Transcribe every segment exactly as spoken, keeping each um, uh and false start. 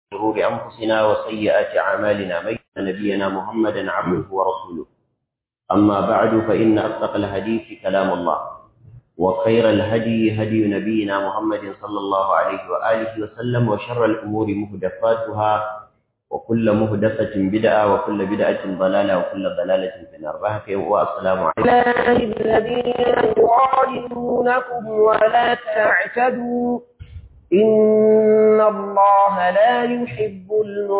شرور أنفسنا وسيئات أعمالنا من يهد نبينا محمدا عبده ورسوله أما بعد فإن أصدق الحديث كلام الله وخير الهدي هدي نبينا محمد صلى الله عليه وآله وسلم وشر الأمور محدثاتها وكل محدثة بدعة وكل بدعة ضلالة وكل ضلالة في النار. والسلام عليكم. الذين يخالفونكم ولا تعتدوا إن الله لا يحب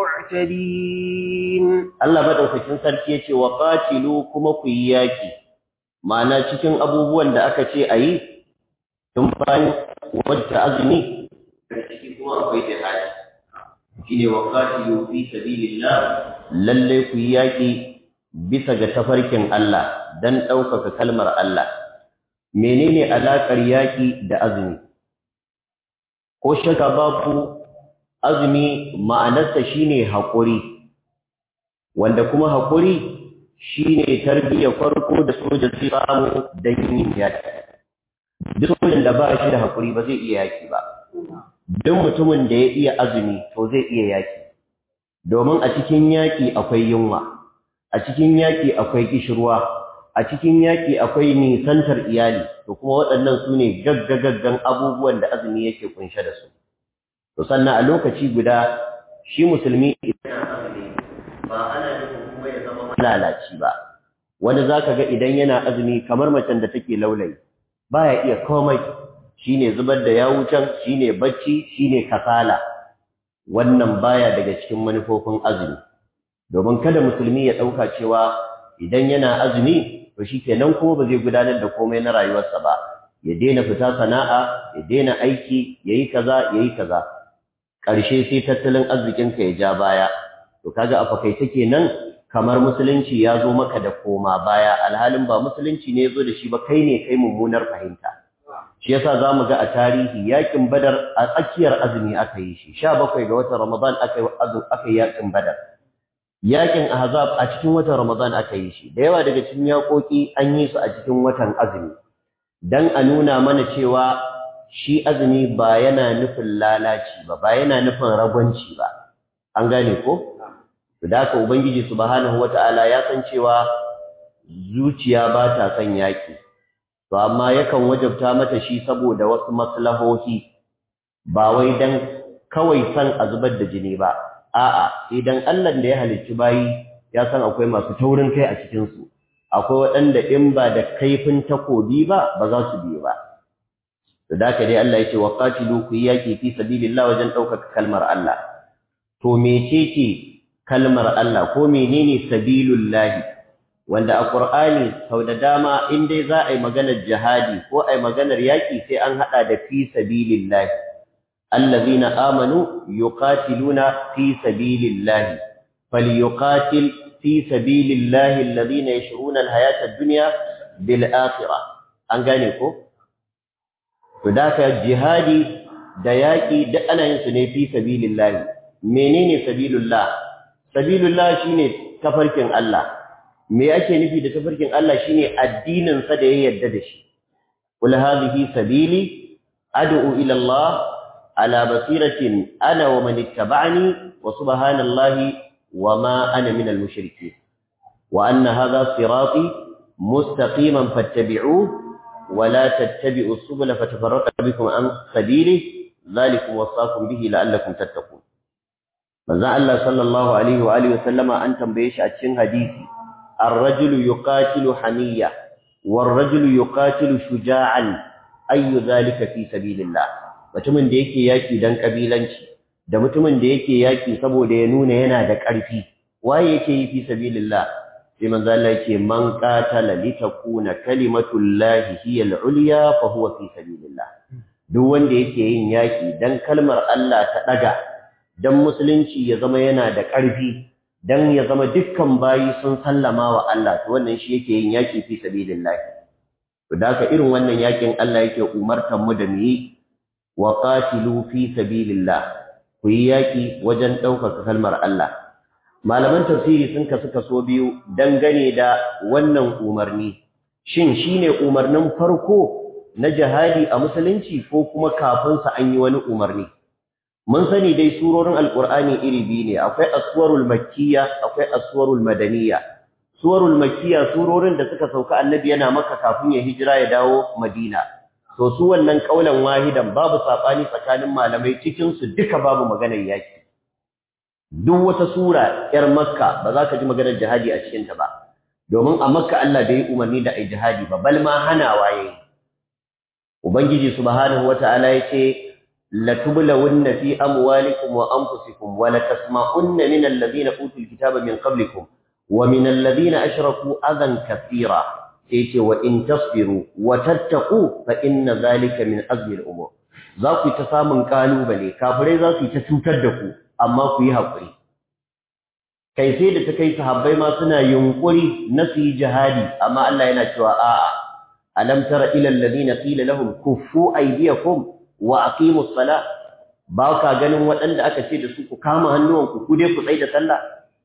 المعتدين. Allah madaukakin sarki yace wa qatilu kuma ku yaki, ma'ana cikin abubuwan da aka ce ayi tun bayan wata azumi cikin kuma akwai jihadi shine wa qatilu fi sabilillah, lalle ku yaki bisa ga tafarkin Allah dan ɗaukaka kalmar Allah. Menene alakar yaki da azumi? Ko shaka babu, azumi ma'anarsa shine haƙuri, wanda kuma haƙuri shine tarbiyyar farko da soja zai samu don yin yaƙi. Duk sojan da ba shi da haƙuri ba zai iya yaƙi ba. Duk mutumin da ya iya azumi to zai iya yaƙi, domin a cikin yaƙi akwai yunwa, a cikin yaƙi akwai kishirwa, a cikin yaƙi akwai nisantar iyali, to kuma waɗannan su ne gaggagaggan abubuwan da azumi yake kunshe da su. To sannan a lokaci guda shi musulmi idan azumi ba ana nufin kuma ya zama malalaci ba. Wani zaka ga idan yana azumi kamar macen da take laulayi, baya iya komai, shine zubar da yawu can, shine bacci, shine kasala. Wannan baya daga cikin manufofin azumi. Domin kada musulmi ya ɗauka cewa idan yana azumi to shikenan kuma ba zai gudanar da komai na rayuwarsa ba, ya daina fita sana'a, ya daina aiki, yayi kaza yayi kaza, ƙarshe sai tattalin arzikinka ya ja baya. To kaga a fakaice kenan kamar musulunci ya zo maka da koma baya, alhalin ba musulunci ne ya zo da shi ba, kai ne kai mummunar fahimta. Shi yasa zamu ga a tarihi yakin Badar a tsakiyar azumi aka yi shi, sha bakwai ga watan Ramadan aka yi aka yi yakin Badar. Yakin Ahzab a cikin watan Ramadan aka yi shi. Da yawa daga cikin yakoki an yi su a cikin watan azumi, dan a nuna mana cewa shi azumi ba yana nufin lalaci ba, ba yana nufin ragwanci ba. An gane ko? Da haka Ubangiji subhanahu wata'ala ya san cewa zuciya ba ta son yaki, to amma yakan wajabta mata shi saboda wasu maslahohi, ba wai dan kawai san a zubar da jini ba. A'a, idan Allah da ya halicci bayi ya san akwai masu taurin kai a cikin su, akwai waɗanda in ba da kaifin takobi ba ba za su biye ba. To da haka dai Allah yake wa qatilu ku yaki fi sabilillah wajen ɗaukaka kalmar Allah. To mecece kalmar Allah ko menene sabilullah? Wanda a Qur'ani sau da dama in dai za a yi maganar jihadi ko a yi maganar yaki sai an hada da fi sabilillah. الذين آمنوا يقاتلون في سبيل الله فليقاتل في سبيل الله الذين يشرون الحياة الدنيا بالآخرة. أنغانيكو فذاك الجهادي دياكي دأنا ينسني في سبيل الله. منين سبيل الله؟ سبيل الله شيني تفركين الله. me ake nufi da tafarkin Allah shine addinin sa da ya yarda da shi. Qul hadhihi sabili ad'u ila Allah على بصيرة أنا ومن اتبعني وسبحان الله وما أنا من المشركين وأن هذا صراطي مستقيما فاتبعوه ولا تتبعوا السبل فتفرق بكم عن سبيله ذلكم وصاكم به لعلكم تتقون. manzon Allah sallallahu alaihi wa alihi wasallama an tambaye shi a cikin hadisi, ar-rajulu yuqatilu hamiyya war-rajulu yuqatilu shuja'an ayyu dhalika fi sabilillah. Mutumin da yake yaki dan kabilanci da mutumin da yake yaki saboda ya nuna yana da ƙarfi, waye yake yi fi sabilillah? Sai manzo Allah yake man qatala litakuna kalimatullahi hiya al-ulya fa huwa fi sabilillah. Duk wanda yake yin yaki dan kalmar Allah ta daga, dan musulunci ya zama yana da ƙarfi, dan ya zama dukkan bayi sun sallama wa Allah, to wannan shi yake yin yaki fi sabilillah. To da haka irin wannan yakin Allah yake umartar mu da mu yi, wa qatilu fi sabilillah, ku yi yaki wajen ɗaukaka kalmar Allah. Malaman tafsiri sun kasu kaso biyu dangane da wannan umarni. Shin shine umarnin farko na jihadi a musulunci ko kuma kafin sa an yi wani umarni? mun sani dai surorin alqur'ani iri biyu ne, akwai as-suwarul makkiyya akwai as-suwarul madaniyya. Suwarul makkiyya surorin da suka sauka annabi yana Makka kafin ya hijira ya dawo Madina. To su wannan kaulan wahidan babu sabani tsakanin malamai, cikin su duka babu maganar yaki. Duk wata sura yar Makka ba za ka ji maganar jihadi a cikin ta ba, domin a Makka Allah bai umarni da ai jihadi ba, bal ma hanawa yayi. Ubangiji subhanahu wataala yace la tublawunna fi amwalikum wa anfusikum wa la tasma'unna min alladhina utul kitaba min qablikum wa min alladhina ashraku adhan kathira. Yace wa in tasbiru wa tattaqu fa inna zalika min azmi al-umur. Za ku ta samun kalubale, kafirai za su ta cutar da ku, amma ku yi hakuri. Kai sai da ta kai sahabbai ma suna yunkuri na su yi jihadi, amma Allah yana cewa a'a alam tara ila alladhina qila lahum kuffu aydiyakum wa aqimus salah. Ba ka ganin waɗanda aka ce da su ku kama hannuwanku ku dai ku tsaya da sallah.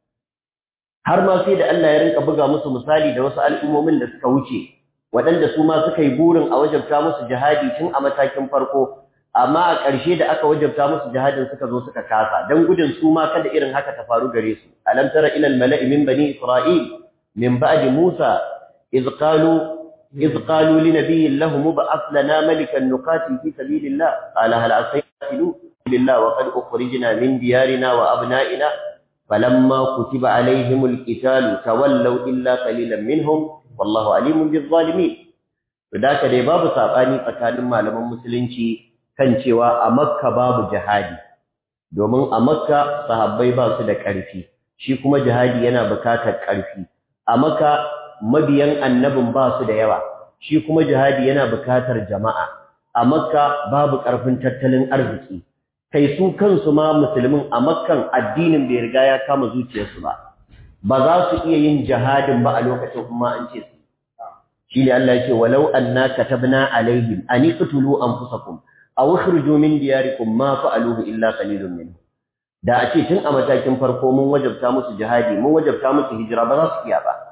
Har ma sai da Allah ya rinka buga musu misali da wasu al'ummomin da suka wuce, waɗanda su ma suka yi burin a wajabta musu jihadi tun a matakin farko, amma a ƙarshe da aka wajabta musu jihadin suka zo suka kasa, don gudun su ma kada irin haka ta faru gare su. Alam tara ila al-mala'i min bani Isra'il min ba'di Musa iz qalu iz qalu li nabiyyin lahum mub'ath lana malikan nuqatil fi sabilillah qala hal asaytu billah wa qad ukhrijna min diyarina wa abna'ina فلما كتب عليهم القتال تولوا إلا قليلا منهم والله عليم بالظالمين. فذاك dai babu sabani tsakanin malaman musulunci kan cewa a Makka babu jihadi, domin a Makka sahabbai ba su da ƙarfi, shi kuma jihadi yana bukatar ƙarfi. A Makka mabiyan annabin ba su da yawa, shi kuma jihadi yana bukatar jama'a. A Makka babu ƙarfin tattalin arziki, kai su kansu ma musulmin a Makkan addinin bai riga ya kama zuciyarsu ba, ba za su iya yin jihadin ba a lokacin kuma an ce su. Shi ne Allah ya ce walau anna katabna alaihim an iqtulu anfusakum aw ukhrijoo min diyarikum ma fa'aluhu illa qalilun minhum. Da a ce tun a matakin farko mun wajabta musu jihadi, mun wajabta musu hijira, ba za su iya ba.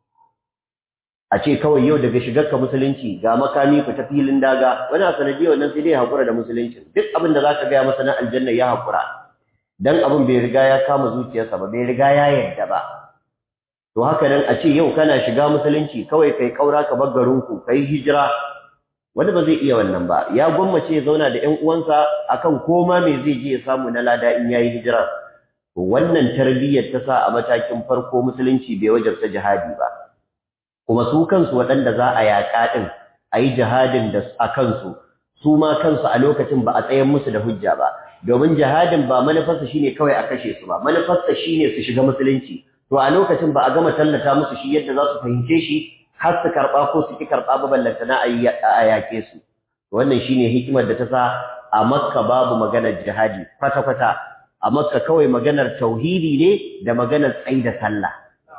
A ce kawai yau daga shigarka musulunci ga makami ku ta filin daga, wani a sanadiyar wannan sai dai haƙura da musulunci. Duk abin da za ka gaya masa na aljanna ya haƙura, don abin bai riga ya kama zuciyarsa ba, bai riga ya yarda ba. To haka nan a ce yau kana shiga musulunci kawai kai ƙaura ka bar garinku, kai hijira, wani ba zai iya wannan ba. Ya gwammace ya zauna da ƴan uwansa akan koma me zai je ya samu na lada in yayi hijira. To wannan tarbiyyar ta sa a matakin farko musulunci bai wajabta jihadi ba. Kuma su kansu waɗanda za a yaƙa ɗin a yi jihadin da a kansu, su ma kansu a lokacin ba a tsayen musu da hujja ba, domin jihadin ba manufarsa shine kawai a kashe su ba, manufarsa shine su shiga musulunci. To a lokacin ba a gama tallata musu shi yadda za su fahimce shi har su karɓa ko su ki karɓa ba, ballantana a yaƙe su. Wannan shine hikimar da ta sa a Makka babu maganar jihadi kwata-kwata. A Makka kawai maganar tauhidi ne da maganar tsaida sallah.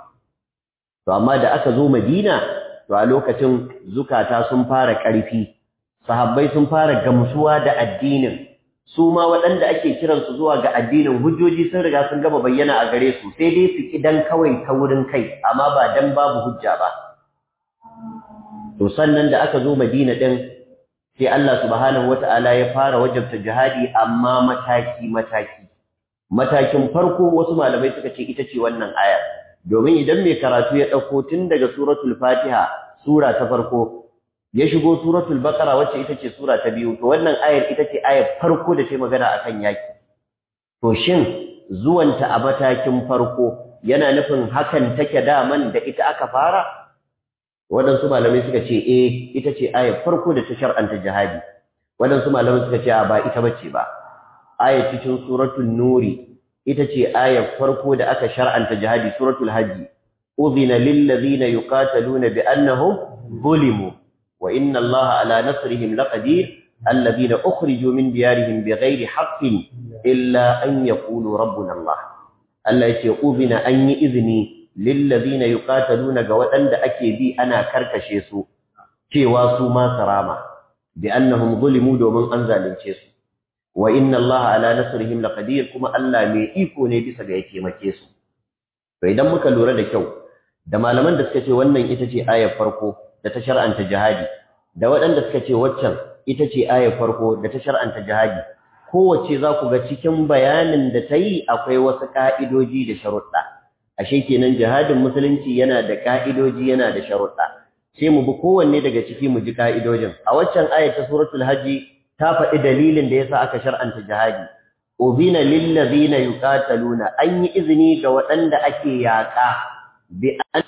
To amma da aka zo Madina, to a lokacin zukata sun fara ƙarfi, sahabbai sun fara gamsuwa da addinin, su ma waɗanda ake kiransu zuwa ga addinin hujjoji sun riga sun gama bayyana a gare su, sai dai su kidan kawai ta wurin kai, amma ba dan babu hujja ba. To sannan da aka zo Madina ɗin, sai Allah subhanahu wata'ala ya fara wajabta jihadi, amma mataki-mataki. Matakin farko wasu malamai suka ce ita ce wannan aya. Domin idan mai karatu ya ɗauko tun daga suratul Fatiha, sura ta farko, ya shigo suratul Baqara wacce ita ce sura ta biyu, to wannan ayar ita ce ayar farko da ta magana akan yaki. To shin zuwanta a matakin farko yana nufin hakan take daman da ita aka fara? Waɗansu malamai suka ce eh, ita ce ayar farko da ta shar'anta jihadi. Waɗansu malamai suka ce ba ita bace ba. Ayar cikin suratul Nuri ita ce ayar farko da aka shar'anta jihadi, suratul hajji. Udhina lil ladhina yuqataluna bi annahum zulimu wa inna Allaha ala nasrihim laqadir alladhina ukhriju min diyarihim bighairi haqqin illa an yaqulu rabbuna Allah. Allah yace udhina an yi izini lil ladhina yuqataluna ga waɗanda ake bi ana karkashe su, cewa su ma sarama bi annahum zulimu domin an zalunce su. Wa inna Allah ala nasrihim laqadir, kuma Allah mai iko ne bisa ga ya taimake su. To idan muka lura da kyau, da malaman da suka ce wannan ita ce ayar farko da ta shar'anta jihadi, da waɗanda suka ce waccan ita ce ayar farko da ta shar'anta jihadi, kowace za ku ga cikin bayanin da ta yi akwai wasu ƙa'idoji da sharuɗa. Ashe kenan jihadin musulunci yana da ƙa'idoji yana da sharuɗa. Sai mu bi kowanne daga ciki mu ji ƙa'idojin. A waccan ayat ta suratul Hajji ta faɗi dalilin da yasa aka shar'anta jihadi. Ubina lil ladina yuqataluna, an yi izini ga waɗanda ake yaƙa bi an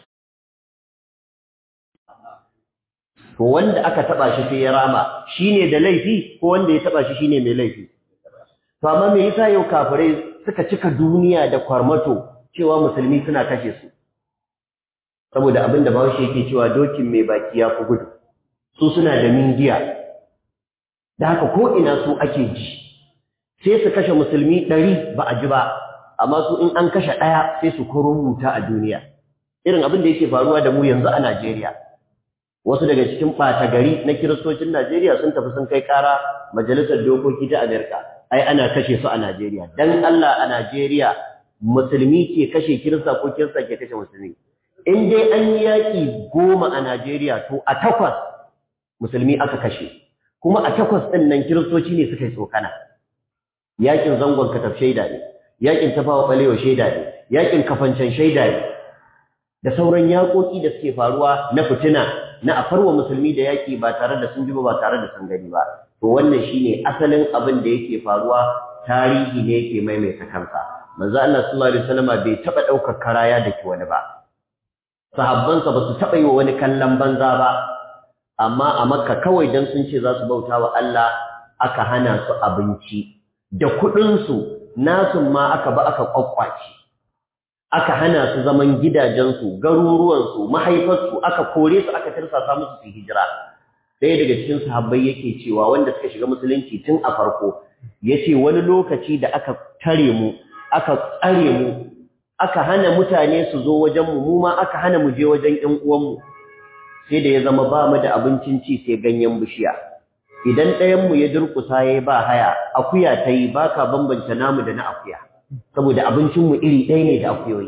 to wanda aka taba shi sai ya rama shine da laifi ko wanda ya taba shi shine mai laifi. To amma me yasa yau kafirai suka cika duniya da kwarmato cewa musulmi suna kashe su? Saboda abinda Bahaushe yake cewa dokin mai baki ya fi gudu. Su suna da mingiya. Da haka ko ina su ake ji. Sai su kashe musulmi ɗari ba a ji ba, amma su in an kashe ɗaya sai su kururuta a duniya. Irin abin da yake faruwa da mu yanzu a Najeriya. Wasu daga cikin ɓata gari na kiristocin Najeriya sun tafi sun kai ƙara majalisar dokoki ta Amerika. Ai ana kashe su a Najeriya. Dan Allah a Najeriya musulmi ke kashe kirista ko kirista ke kashe musulmi. In dai an yi yaƙi goma a Najeriya to a takwas musulmi aka kashe. Kuma a takwas ɗin nan kiristoci ne suka yi tsokana. Yaƙin zangon kataf shaida ne. Yaƙin tafawa ɓalewa shaida ne. Yaƙin kafancan shaida ne. Da sauran yaƙoƙi da suke faruwa na fitina na a farwa musulmi da yaƙi ba tare da sun ji ba tare da sun gani ba. To wannan shine asalin abin da yake faruwa, tarihi ne yake maimaita kansa. Manzo Allah sallallahu alaihi wasallam bai taba daukar karaya da ki wani ba. Sahabbansa ba su taba yi wa wani kallon banza ba. Amma a Makka kawai dan sun ce za su bauta wa Allah aka hana su abinci. Da kuɗin su nasu ma aka ba aka kwakkwace. Aka hana su zaman gidajensu, garuruwansu, mahaifarsu, aka kore su, aka tirsasa musu su hijira. Ɗaya daga cikin sahabbai yake cewa wanda suka shiga musulunci tun a farko, yace wani lokaci da aka tare mu, aka tsare mu, aka hana mutane su zo wajen mu, mu ma aka hana mu je wajen ƴan uwanmu. Sai da ya zama ba mu da abincin ci sai ganyen bishiya. Idan ɗayan mu ya durƙusa yayi ba haya, akuya tayi baka bambanta namu da na akuya. Saboda abincinmu iri ɗaya ne da akuyoyi.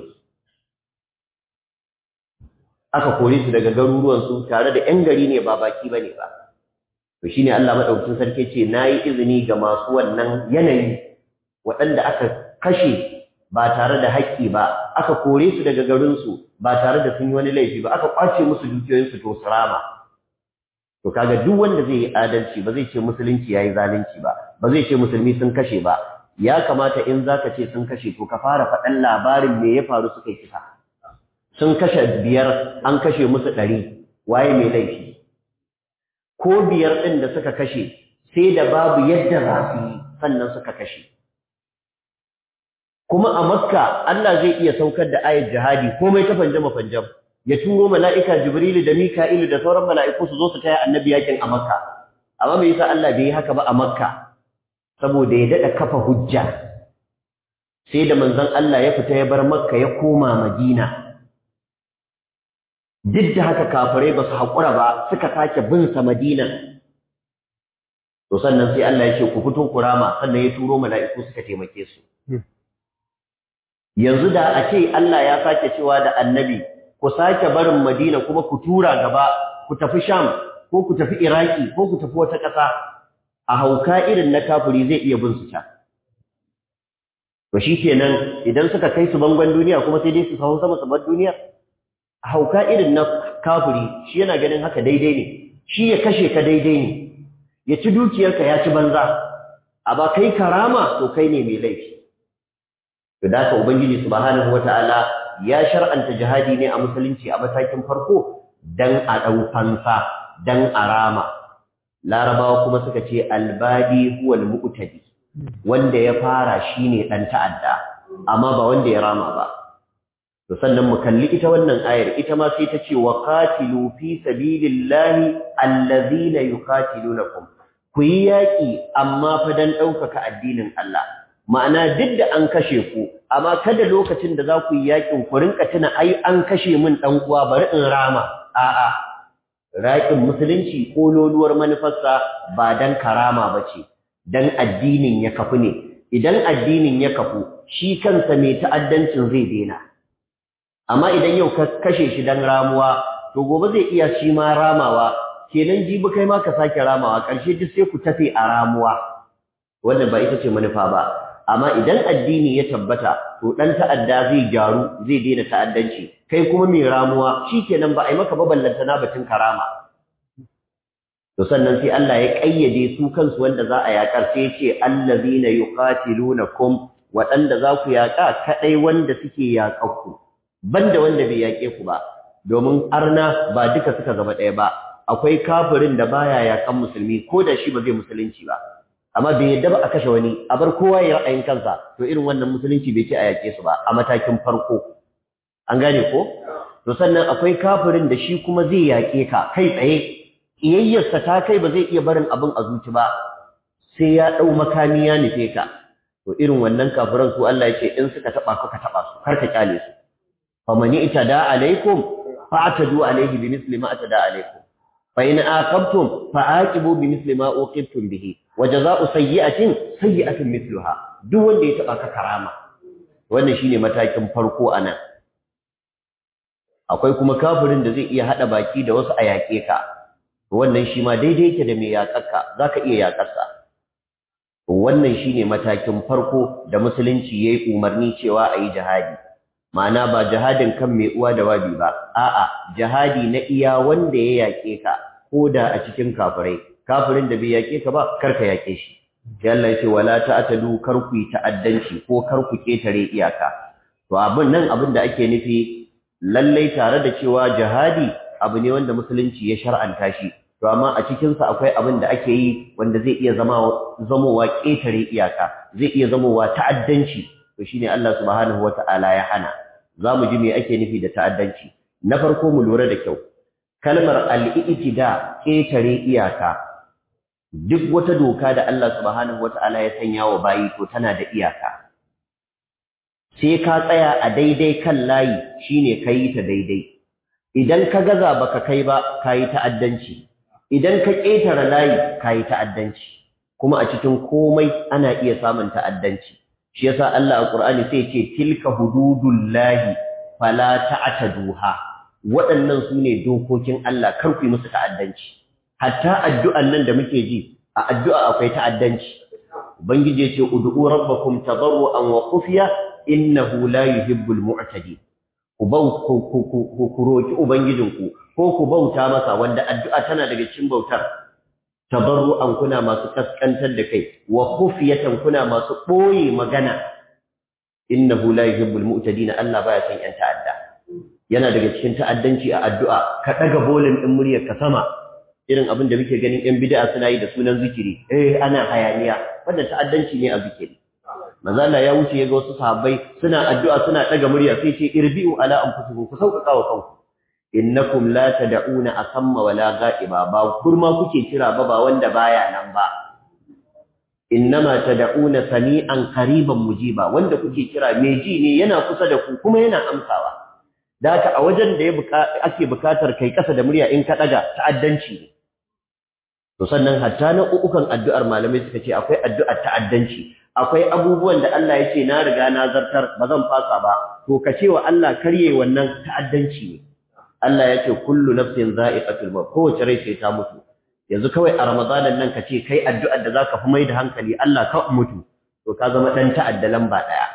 Aka kore su daga garuruwansu tare da ‘yan gari ne ba baki ba ne ba. To shi ne Allah maɗaukacin sarki ce, na yi izini ga masu wannan yanayi waɗanda aka kashe ba tare da haƙƙi ba, aka kore su daga garinsu ba tare da sun yi wani laifi ba, aka ƙwace musu dukiyoyinsu to su rama. To kaga duk wanda zai yi adalci ba zai ce musulunci ya yi zalunci ba, ba zai ce musulmi sun kashe ba. Ya kamata in zaka ce sun kashe to ka fara faɗan labarin me ya faru suka yi kisa. Sun kashe biyar an kashe musu ɗari, waye mai laifi? Ko biyar ɗin da suka kashe sai da babu yadda za su yi sannan suka kashe. Kuma a Makka Allah zai iya saukar da ayat jihadi komai ta fanjama fanjam. Ya turo mala'ika Jibrilu da Mika'ilu da sauran mala'iku su zo su taya annabi yakin a Makka. Amma me yasa Allah bai yi haka ba a Makka? Saboda ya daɗa kafa hujja. Sai da manzon Allah ya fita ya bar Makka ya koma Madina. Duk da haka kafirai ba su haƙura ba suka sake bin sa Madina. To sannan sai Allah ya ce ku fito ku rama, sannan ya turo mala'iku suka taimake su. Yanzu da a ce Allah ya sake cewa da annabi ku sake barin Madina kuma ku tura gaba, ku tafi Sham ko ku tafi Iraki ko ku tafi wata ƙasa. A hauka irin na kafiri zai iya bin su can. To shi kenan idan suka kai su bangon duniya kuma sai dai su kawo sama saman duniya. A hauka irin na kafiri shi yana ganin haka daidai ne, shi ya kashe ka daidai ne, ya ci dukiyarka ya ci banza, a ba kai karama to kai ne mai laifi. To da haka Ubangiji subhanahu wata'ala ya shar'anta jihadi ne a musulunci a matakin farko dan a ɗau fansa, dan a rama. Larabawa kuma suka ce albadi huwal mu'tadi, wanda ya fara shine dan ta'adda amma ba wanda ya rama ba. To sannan mu kalli ita wannan ayar, ita ma sai ta ce wa qatilu fi sabilillahi allazina yuqatilunakum, ku yi yaki amma fa dan ɗaukaka addinin Allah. Ma'ana duk da an kashe ku, amma kada lokacin da za ku yi yakin ku rinka tuna ai an kashe min dan uwa bari in rama. A'a, raƙin musulunci kololuwar manufarsa ba dan karama bace, dan addinin ya kafu ne. Idan addinin ya kafu, shi kansa mai ta'addancin zai daina. Amma idan yau ka kashe shi dan ramuwa, to gobe zai iya shi ma ramawa, kenan jibi kai ma ka sake ramawa, ƙarshe duk sai ku tafi a ramuwa. wannan ba ita ce manufa ba. Amma idan addini ya tabbata to dan ta'adda zai gyaru, zai daina ta'addanci, kai kuma mai ramuwa shikenan ba ai maka ba ballantana batun karama. To sannan sai Allah ya kayyade su kansu wanda za a yakar, sai ya ce allazina yuqatilunakum, waɗanda za ku yaƙa kaɗai wanda suke yaƙakku, banda wanda bai yaƙe ku ba, domin arna ba duka suka zama ɗaya ba. Akwai kafirin da baya yaƙan musulmi ko da shi ba zai musulunci ba, amma bai yadda ba a kashe wani, a bar kowa ya ra'ayin kansa, to irin wannan musulunci bai ce a yaƙe su ba a matakin farko. An gane ko? To sannan akwai kafirin da shi kuma zai yaƙe ka kai tsaye, ƙiyayyarsa ta kai ba zai iya barin abin a zuci ba, sai ya ɗau makami ya nufe ka. To irin wannan kafiran su Allah ya ce in suka taɓa ka ka taɓa su, kar ka kyale su. Famani itada alaikum fa'tadu alaihi bimithli ma atada alaikum. Fa in aqabtum fa'aqibu bimithli ma uqibtum bihi. Wa jazaa'u sayyi'atin sayyi'atun mithluha. Duk wanda ya taɓa ka karama. Wannan shine matakin farko anan. Akwai kuma kafirin da zai iya hada baki da wasu a yaƙe ka. Wannan shi ma daidai yake da mai yaƙarka, zaka iya yaƙarsa. Wannan shine matakin farko da musulunci yayi umarni cewa ayi jihadi. Ma'ana ba jihadin kan mai uwa da wabi ba, a'a jihadi na iya wanda ya yake ka koda a cikin kafirai. Kafirin da bai yake ka ba karka yake shi. Sai Allah ya ce wala ta'tadu, kar ku ta'addanci ko kar ku ketare iyaka. To abin nan abin da ake nufi lalle tare da cewa jihadi abu ne wanda musulunci ya shar'anta shi. To amma a cikinsa akwai abin da ake yi wanda zai iya zama zamowa ƙetare iyaka, zai iya zamowa ta'addanci, to shine Allah subhanahu wata'ala ya hana. Za mu ji me ake nufi da ta'addanci. Na farko mu lura da kyau, kalmar al-i'tida ƙetare iyaka, duk wata doka da Allah subhanahu wata'ala ya sanya wa bayi to tana da iyaka. Sai ka tsaya a daidai kan layi shine kai ta daidai. Idan ka gaza baka kai ba kayi ta'addanci. Idan ka ƙetare layi kayi ta'addanci, kuma a cikin komai ana iya samun ta'addanci. Shi yasa Allah a Qur'ani sai ce tilka hududullahi fala ta'taduha. Waɗannan sune dokokin Allah, kar ku yi musu ta'addanci. Hatta addu'an nan da muke ji, a addu'a akwai ta'addanci. Ubangiji ya ce ud'u rabbakum tadarruan wa khufiya innahu la yuhibbul mu'tadin. Ku ku roki ubangijinku ko ku bauta masa, wanda addu'a tana daga cikin bautar. Tabarru'an kuna masu kaskantar da kai, wa khufiyatan kuna masu boye magana. Innahu la yuhibbul mu'tadin, Allah baya son yan ta'adda. Yana daga cikin ta'addanci a addu'a ka daga bolin din muryar ka sama, irin abin da muke ganin yan bid'a suna yi da sunan zikiri. Eh ana hayaniya, wannan ta'addanci ne a zikiri. Manzo Allah ya wuce yaga wasu sahabbai suna addu'a suna daga murya, sai ce irbi'u ala anfusikum, ku sauƙaƙa wa kanku. Innakum la tad'una asamma wala ga'iba, ba kurma kuke kira ba, ba wanda baya nan ba. Innama tad'una sami'an qariban mujiba, wanda kuke kira mai ji ne, yana kusa da ku kuma yana amsawa. Da haka a wajen da ya ake bukatar kai kasa da murya in ka daga ta'addanci ne. To sannan hatta na ukan addu'ar malamai suka ce akwai addu'ar ta'addanci. Akwai abubuwan da Allah ya ce na riga na zartar ba zan fasa ba, to ka ce wa Allah karye wannan ta'addanci ne. Allah ya ce kullu nafsin za'iqatul maut, kowace rai sai ta mutu. Yanzu kawai a Ramadanan nan ka ce kai addu'ar da zaka fi mai da hankali Allah ka mutu, to ka zama dan ta'adda lamba daya.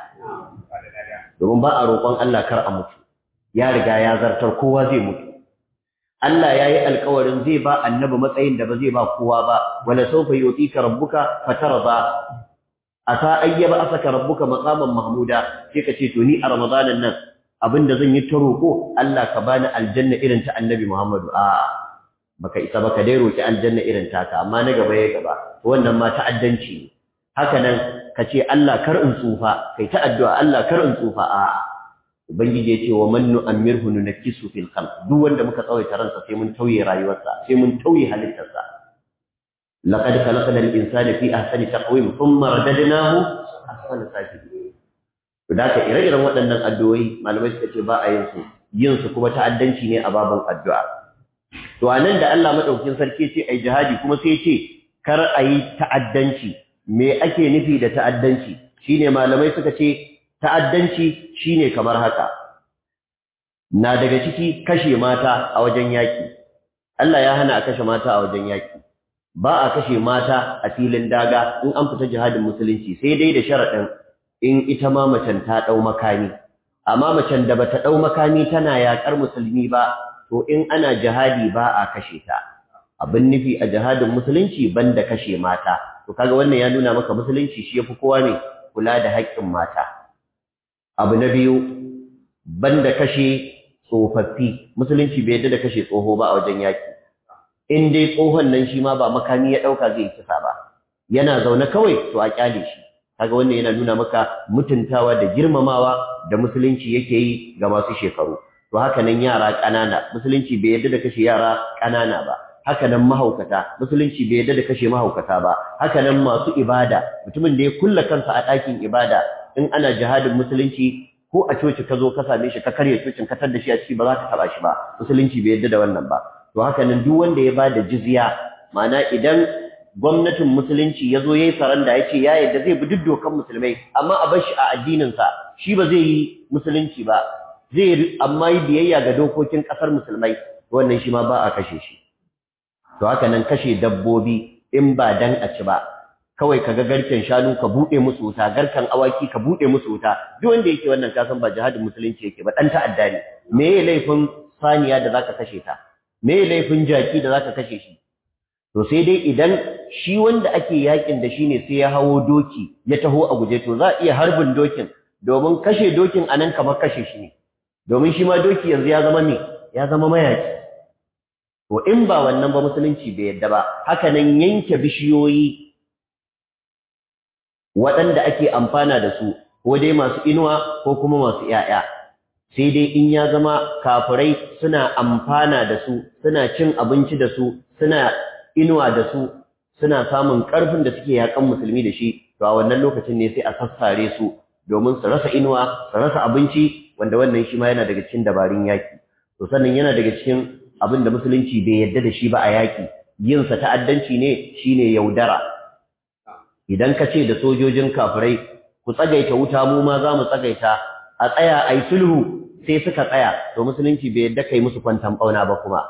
Domin ba a roƙon Allah kar a mutu. Ya riga ya zartar kowa zai mutu. Allah yayi alƙawarin zai ba annabi matsayin da ba zai ba kowa ba, wala sawfa yutika rabbuka fatarda. Asa ayyaba asaka rabbuka maqaman mahmuda, sai ka ce to ni a Ramadanan nan abinda zan yi ta roƙo Allah ka bani aljanna irin ta Annabi Muhammadu. A baka isa baka dai roki aljanna irin taka, amma na gaba ya gaba, wannan ma ta'addanci ne. Haka nan ka ce Allah kar in tsufa, kai ta addu'a Allah kar in tsufa. A ubangiji ya ce wa man nu'ammirhu nunakkisu fil khalq, duk wanda muka tsawaita ransa sai mun tauye rayuwarsa, sai mun tauye halittarsa. laqad khalaqnal insana fi ahsani taqwim thumma radadnahu asfala safilin. To da ka ire-iren waɗannan addu'o'i malamai suka ce ba a yin su, yin su kuma ta'addanci ne a babin addu'a. To anan da Allah madaukakin sarki ce ai jihadi kuma sai ce kar a yi ta'addanci. Me ake nufi da ta'addanci? Shine malamai suka ce ta'addanci shine kamar haka. Na daga ciki kashe mata a wajen yaki. Allah ya hana a kashe mata a wajen yaki. ba a kashe mata a filin daga in an fita jihadin musulunci sai dai da sharaɗin in ita ma macen ta ɗau makami amma macen da bata ɗau makami tana yaƙar musulmi ba to in ana jihadi ba a kashe ta abin nufi a jihadin musulunci banda kashe mata to kaga wannan ya nuna maka musulunci shi yafi kowa ne kula da haƙƙin mata abu na biyu banda kashe tsofaffi musulunci bai yadda da kashe tsoho ba a wajen yaƙi in dai tsohon nan shi ma ba makami ya ɗauka zai kisa ba yana zaune kawai to a kyale shi kaga wannan yana nuna maka mutuntawa da girmamawa da musulunci yake yi ga masu shekaru to haka nan yara ƙanana musulunci bai yadda da kashe yara ƙanana ba haka nan mahaukata musulunci bai yadda da kashe mahaukata ba haka nan masu ibada mutumin da ya kulla kansa a ɗakin ibada in ana jihadin musulunci ko a coci ka zo ka same shi ka karya cocin ka tar da shi a ciki ba za ka taba shi ba musulunci bai yadda da wannan ba to haka nan duk wanda ya bada jizya ma'ana idan gwamnatin musulunci ya zo yayi saranda ya ce ya yadda zai bi duk dokan musulmai amma a bar shi a addinin sa shi ba zai yi musulunci ba zai amma yi biyayya ga dokokin kasar musulmai wannan shi ma ba a kashe shi to haka nan kashe dabbobi in ba dan a ci ba kawai kaga garken shanu ka bude musu wuta garkan awaki ka bude musu wuta duk wanda yake wannan kasan ba jihadin musulunci yake ba dan ta'adda ne me yayi laifin saniya da zaka kashe ta me yayi laifin jaki da zaka kashe shi to sai dai idan shi wanda ake yakin da shi ne sai ya hawo doki ya taho a guje to za a iya harbin dokin domin kashe dokin anan kamar kashe shi ne domin shi ma doki yanzu ya zama me ya zama mayaki to in ba wannan ba musulunci bai yadda ba haka nan yanke bishiyoyi waɗanda ake amfana da su ko dai masu inuwa ko kuma masu ƴaƴa sai dai in ya zama kafirai suna amfana da su suna cin abinci da su suna inuwa da su suna samun ƙarfin da suke yakan musulmi da shi to a wannan lokacin ne sai a sassare su domin su rasa inuwa su rasa abinci wanda wannan shi ma yana daga cikin dabarun yaki to sannan yana daga cikin abin da musulunci bai yarda da shi ba a yaki yin sa ta'addanci ne shine yaudara idan ka ce da sojojin kafirai ku tsagaita wuta mu ma za mu tsagaita a tsaya a yi sulhu sai suka tsaya to musulunci bai yadda kai musu kwantan ɓauna ba kuma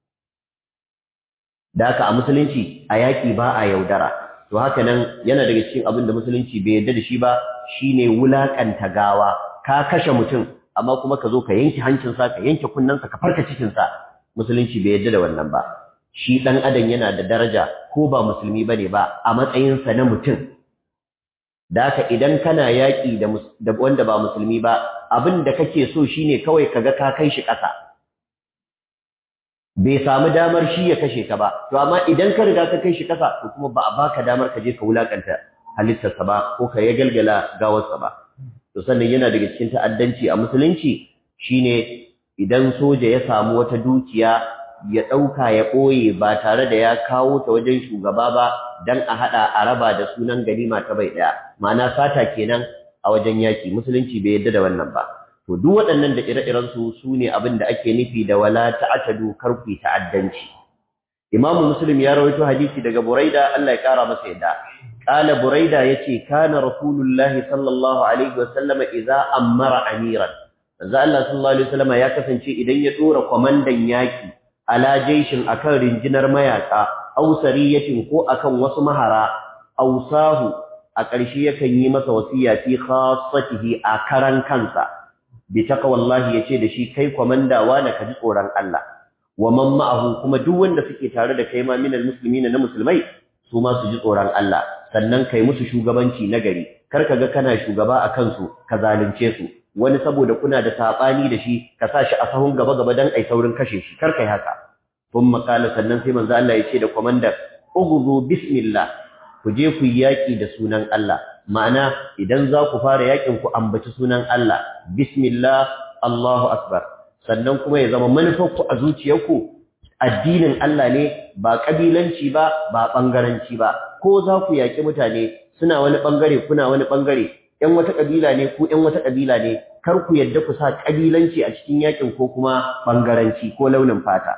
da haka a musulunci a yaƙi ba a yaudara to haka nan yana daga cikin abin da musulunci bai yadda da shi ba shine wulaƙanta gawa ka kashe mutum amma kuma ka zo ka yanke hancinsa ka yanke kunnensa ka farka cikinsa musulunci bai yadda da wannan ba shi ɗan adam yana da daraja ko ba musulmi bane ba a matsayinsa na mutum da haka idan kana yaƙi da wanda ba musulmi ba abin da kake so shine kawai kaga ka kai shi ƙasa bai samu damar shi ya kashe ka ba to amma idan ka riga ka kai shi ƙasa to kuma ba a baka damar ka je ka wulakanta halittarsa ba ko ka ya galgala gawarsa ba to sannan yana daga cikin ta'addanci a musulunci shine idan soja ya samu wata dukiya ya ɗauka ya ɓoye ba tare da ya kawo ta wajen shugaba ba don a haɗa a raba da sunan ganima ta bai ɗaya ma'ana sata kenan a wajen yaƙi musulunci bai yadda da wannan ba to duk waɗannan da ire-irensu su ne abin da ake nufi da wala ta'tadu karku ta'addanci Imam Muslim ya rawaito hadisi daga Buraida Allah ya kara masa yadda qala Buraida yace kana Rasulullahi sallallahu alaihi wasallam idza amara amiran manzo Allah sallallahu alaihi wasallam ya kasance idan ya dora komandan yaki ala jaishin akan rinjinar mayaka aw sariyatin ko akan wasu mahara awsahu a ƙarshe yakan yi masa wasiya fi khassatihi a karan kansa bi taqwallahi yace da shi kai komandawa na kaji tsoron Allah wa man ma'ahu kuma duk wanda suke tare da kai ma minal muslimina na musulmai su ma su ji tsoron Allah sannan kai musu shugabanci nagari kar ka ga kana shugaba akan su ka zalunce su wani saboda kuna da sabani da shi ka sa shi a sahun gaba gaba dan ai saurin kashe shi kar kai haka kuma kala sannan sai manzo Allah ya ce da komandar ughzu bismillah ku je ku yaki da sunan Allah ma'ana idan za ku fara yakin ku ambaci sunan Allah bismillah Allahu akbar sannan kuma ya zama manufarku a zuciyarku addinin Allah ne ba kabilanci ba ba bangaranci ba ko za ku yaki mutane suna wani bangare kuna wani bangare ƴan wata kabila ne ku ƴan wata kabila ne kar ku yadda ku sa kabilanci a cikin yakin ko kuma bangaranci ko launin fata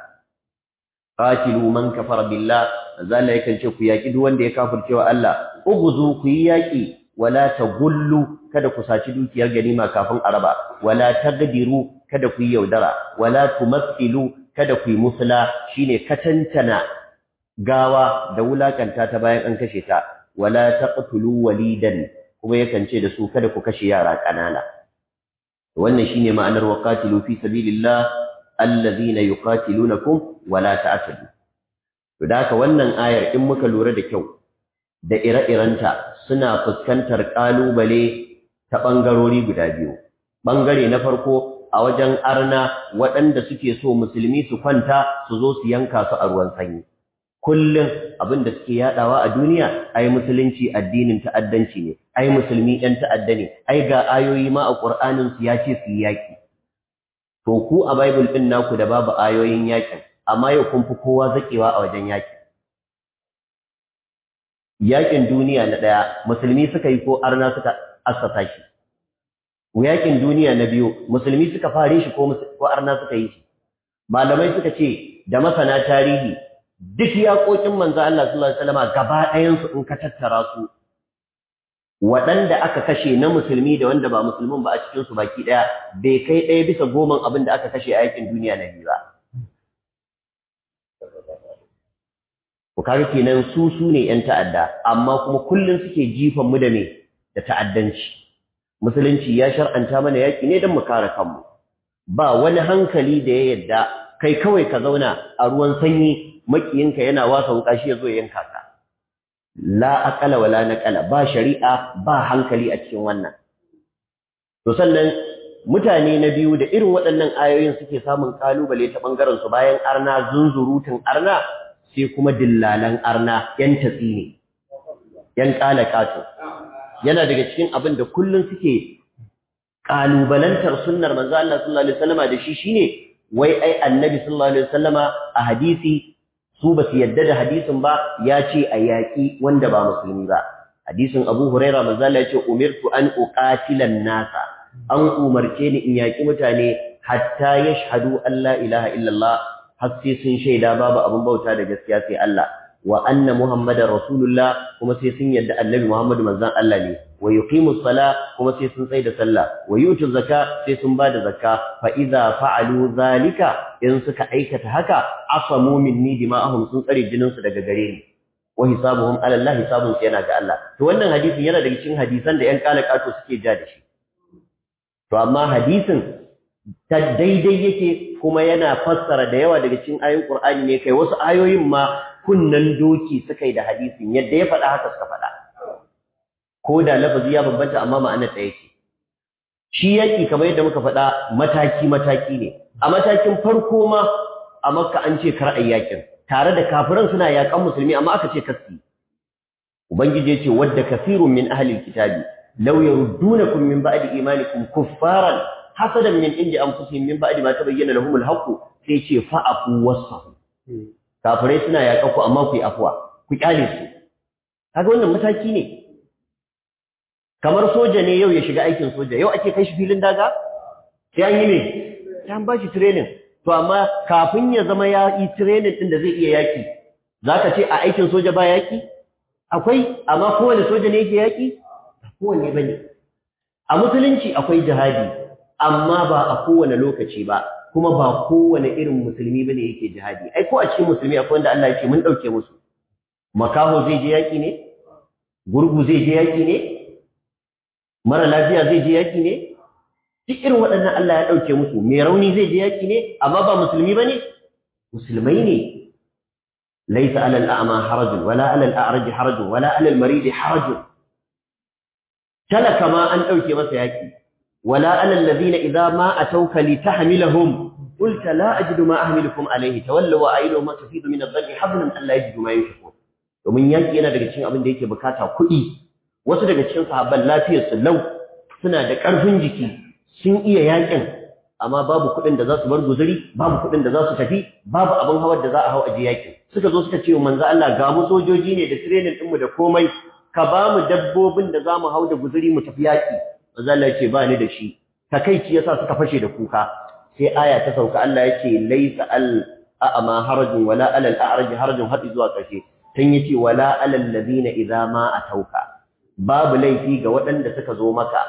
qatilu man kafara billah zalla yakan ce ku yaki duk wanda ya kafircewa Allah uguzu ku yi yaki wala tagullu kada ku saci dukiyar ganima kafin araba wala tagdiru kada ku yi yaudara wala tumathilu kada ku yi musla shine katantana gawa da wulakanta ta bayan an kashe ta wala taqtulu walidan kuma yakan ce da su kada ku kashe yara kanana wannan shine ma'anar waqatilu fi sabilillah alladhina yuqatilunakum wala ta'tadu to da haka wannan ayar in muka lura da kyau da ire-irenta suna fuskantar kalubale ta bangarori guda biyu bangare na farko a wajen arna waɗanda suke so musulmi su kwanta su zo su yanka su a ruwan sanyi kullum abin da suke yadawa a duniya ai musulunci addinin ta'addanci ne ai musulmi ɗan ta'adda ne ai ga ayoyi ma a Qur'anin su ya ce su yi yaki to ku a Bible din naku da babu ayoyin yakin amma yau kun fi kowa zakewa a wajen yaki yakin duniya na daya musulmi suka yi ko arna suka assasa shi yakin duniya na biyu musulmi suka fare shi ko ko arna suka yi shi malamai suka ce da masana tarihi duk yaƙoƙin manzo Allah sallallahu alaihi wasallam gaba ɗayan su in ka tattara su waɗanda aka kashe na musulmi da wanda ba musulmin ba a cikin su baki ɗaya bai kai ɗaya bisa goma abin da aka kashe a yakin duniya na biyu ba ku kaga kenan su su ne ƴan ta'adda amma kuma kullun suke jifan mu da me da ta'addanci musulunci ya shar'anta mana yaki ne don mu kare kanmu ba wani hankali da ya yadda kai kawai ka zauna a ruwan sanyi makiyinka yana wasa wuka shi yazo ya yanka ka la aqala wala naqala ba shari'a ba hankali a cikin wannan to sannan mutane na biyu da irin waɗannan ayoyin suke samun kalubale ta bangaren su bayan arna zunzurutun arna sai kuma dillalan arna yan tatsini yan kalakatu yana daga cikin abin da kullun suke kalubalantar sunnar manzo Allah sallallahu alaihi wasallama da shi shine wai ai annabi sallallahu alaihi wasallama a hadisi su ba su yadda da hadisin ba ya ce a yaƙi wanda ba musulmi ba hadisin Abu Huraira manzo Allah ya ce umirtu an uqatila nasa an umarce ni in yaƙi mutane hatta yashhadu an la ilaha illallah har sai sun shaida babu abin bauta da gaskiya sai Allah wa anna muhammadar rasulullah kuma sai sun yadda annabi muhammadu manzon Allah ne wa yuqimus sala kuma sai sun tsaya da sallah wa yutu zakka sai sun bada zakka fa idza fa'alu zalika in suka aikata haka asamu minni dima'ahum sun tsare jinin su daga gare ni wa hisabuhum ala Allah hisabun yana ga Allah to wannan hadisin yana daga cikin hadisan da ƴan kalakato suke ja da shi to amma hadisin ta daidai yake kuma yana fassara da yawa daga cikin ayoyin Qur'ani ne kai wasu ayoyin ma kunnan doki suka yi da hadisin yadda ya faɗa haka suka faɗa ko da lafazi ya bambanta amma ma'anar ɗaya ce shi yaki kamar yadda muka faɗa mataki mataki ne a matakin farko ma a Makka an ce kar ayi yakin tare da kafiran suna yakan musulmi amma aka ce kasi ubangiji ya ce wadda kasirun min ahli alkitabi law yaruddunakum min ba'di imanikum kuffaran hasadan min indi anfusihim min ba'di ma tabayyana lahum alhaq sai ce fa'afu wasfahu kafirai suna yaƙa ku amma ku yi afuwa ku kyale su kaga wannan mataki ne kamar soja ne yau ya shiga aikin soja yau ake kai shi filin daga sai an yi ne sai an ba shi training to amma kafin ya zama ya yi training din da zai iya yaki zaka ce a aikin soja ba yaki akwai amma kowane soja ne yake yaki ba kowanne bane a musulunci akwai jihadi amma ba a kowane lokaci ba kuma ba kowane irin musulmi bane yake jihadi ai ko a cikin musulmi akwai wanda Allah yake mun dauke musu makaho zai je yaki ne gurgu zai je yaki ne mara lafiya zai je yaki ne duk irin waɗannan Allah ya dauke musu mai rauni zai je yaki ne amma ba musulmi bane musulmai ne laysa alal a'ma harajun wala alal a'raj harajun wala alal marid harajun talaka ma an dauke masa yaki ولا على الذين إذا ما أتوك لتحملهم قلت لا أجد ما أحملكم عليه تولوا وأعينهم ما تفيد من الظن حبلا أن لا يجدوا ما ينفقون domin yaki yana daga cikin abin da yake bukata kuɗi wasu daga cikin sahabban lafiyar su lau suna da ƙarfin jiki sun iya yakin amma babu kuɗin da za su bar guzuri babu kuɗin da za su tafi babu abin hawar da za a hau aje yakin suka zo suka ce wa manzo Allah ga mu sojoji ne da training ɗinmu da komai ka ba mu dabbobin da za mu hau da guzuri mu tafi yaki manzo Allah ya ce ba ni da shi takeici yasa suka fashe da kuka sai aya ta sauka Allah ya ce laysa al a'ma harajun wala alal a'raj harajun har zuwa ƙarshe tun yace wala alal ladina idza ma atauka babu laifi ga waɗanda suka zo maka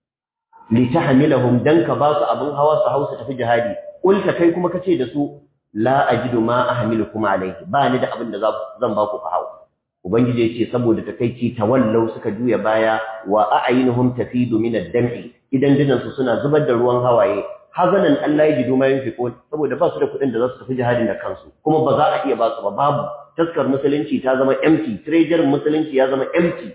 litahmilahum dan ka ba su abin hawa su hausa tafi jihadi ulka kai kuma kace da su la ajidu ma ahmilukum alayhi ba ni da abin da zan ba ku hawo ubangiji yace saboda takeici tawallau suka juya baya wa a'yunuhum tafidu min ad-dam'i idan dinan su suna zubar da ruwan hawaye hazanan Allah yajidu ma yunfiqun saboda ba su da kuɗin da za su tafi jihadin da kansu kuma ba za a iya ba su ba babu taskar musulunci ta zama empty treasure musulunci ya zama empty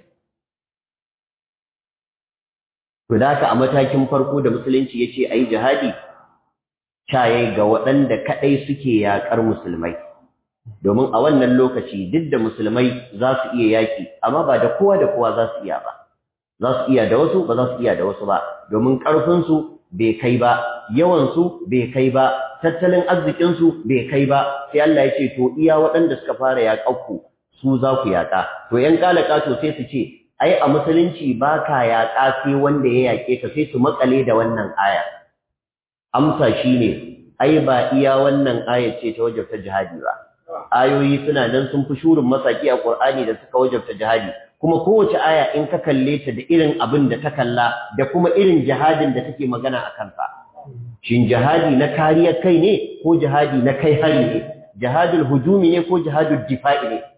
to da haka a matakin farko da musulunci yace ayi jihadi caye ga waɗanda kaɗai suke yaƙar musulmai domin a wannan lokaci duk da musulmai za su iya yaƙi amma ba da kowa da kowa za su iya ba za su iya da wasu ba za su iya da wasu ba domin ƙarfinsu bai kai ba yawansu bai kai ba tattalin arzikinsu bai kai ba sai Allah ya ce to iya waɗanda suka fara yaƙarku su za ku yaƙa to ƴan ƙalaƙa to sai su ce ai a musulunci ba ka yaƙa sai wanda ya yaƙe ka sai su maƙale da wannan aya amsa shine ai ba iya wannan ayar ce ta wajabta jihadi ba ayoyi suna nan sun fi shurin masaki a Qur'ani da suka wajabta jihadi kuma kowace aya in ka kalle ta da irin abin da ta kalla da kuma irin jihadin da take magana a kansa shin jihadi na kariyar kai ne ko jihadi na kai hari ne jihadul hujumi ne ko jihadul difa'i ne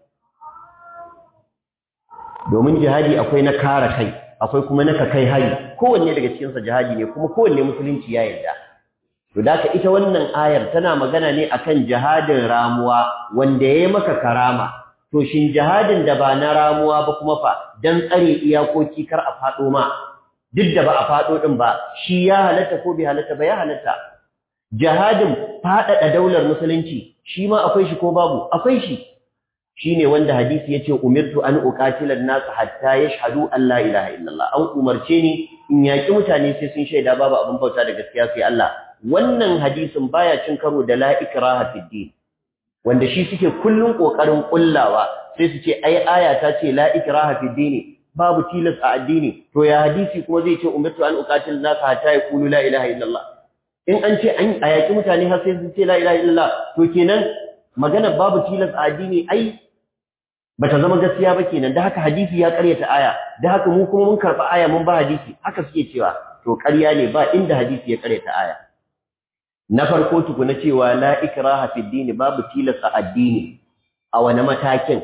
domin jihadi akwai na kare kai akwai kuma na kai hari kowanne daga cikin sa jihadi ne kuma kowanne musulunci ya yarda to da ita wannan ayar tana magana ne akan jihadin ramuwa wanda yayi maka karama to shin jihadin da ba na ramuwa ba kuma fa dan tsare iyakoki kar a fado ma duk da ba a fado din ba shi ya halatta ko bai halatta ba ya halatta jihadin fadada daular musulunci shi ma akwai shi ko babu akwai shi shine wanda hadisi yace umirtu an uqatila an-nas hatta yashhadu an la ilaha illallah an umarce ni in yaki mutane sai sun shaida babu abin bauta da gaskiya sai Allah wannan hadisin baya cin karo da la ikraha fid din wanda shi suke kullun kokarin kullawa sai su ce ai aya ta ce la ikraha fid din babu tilas a addini to ya hadisi kuma zai ce umirtu an uqatil nas hatta yaqulu la ilaha illallah in an ce an ayaki mutane har sai su ce la ilaha illallah to kenan magana babu tilas a addini ai bata zama gaskiya ba kenan da haka hadisi ya karyata aya da haka mu kuma mun karba aya mun ba hadisi haka suke cewa to ƙarya ne ba inda hadisi ya karyata aya na farko tukuna cewa la ikraha fid din babu tilas a addini a wani matakin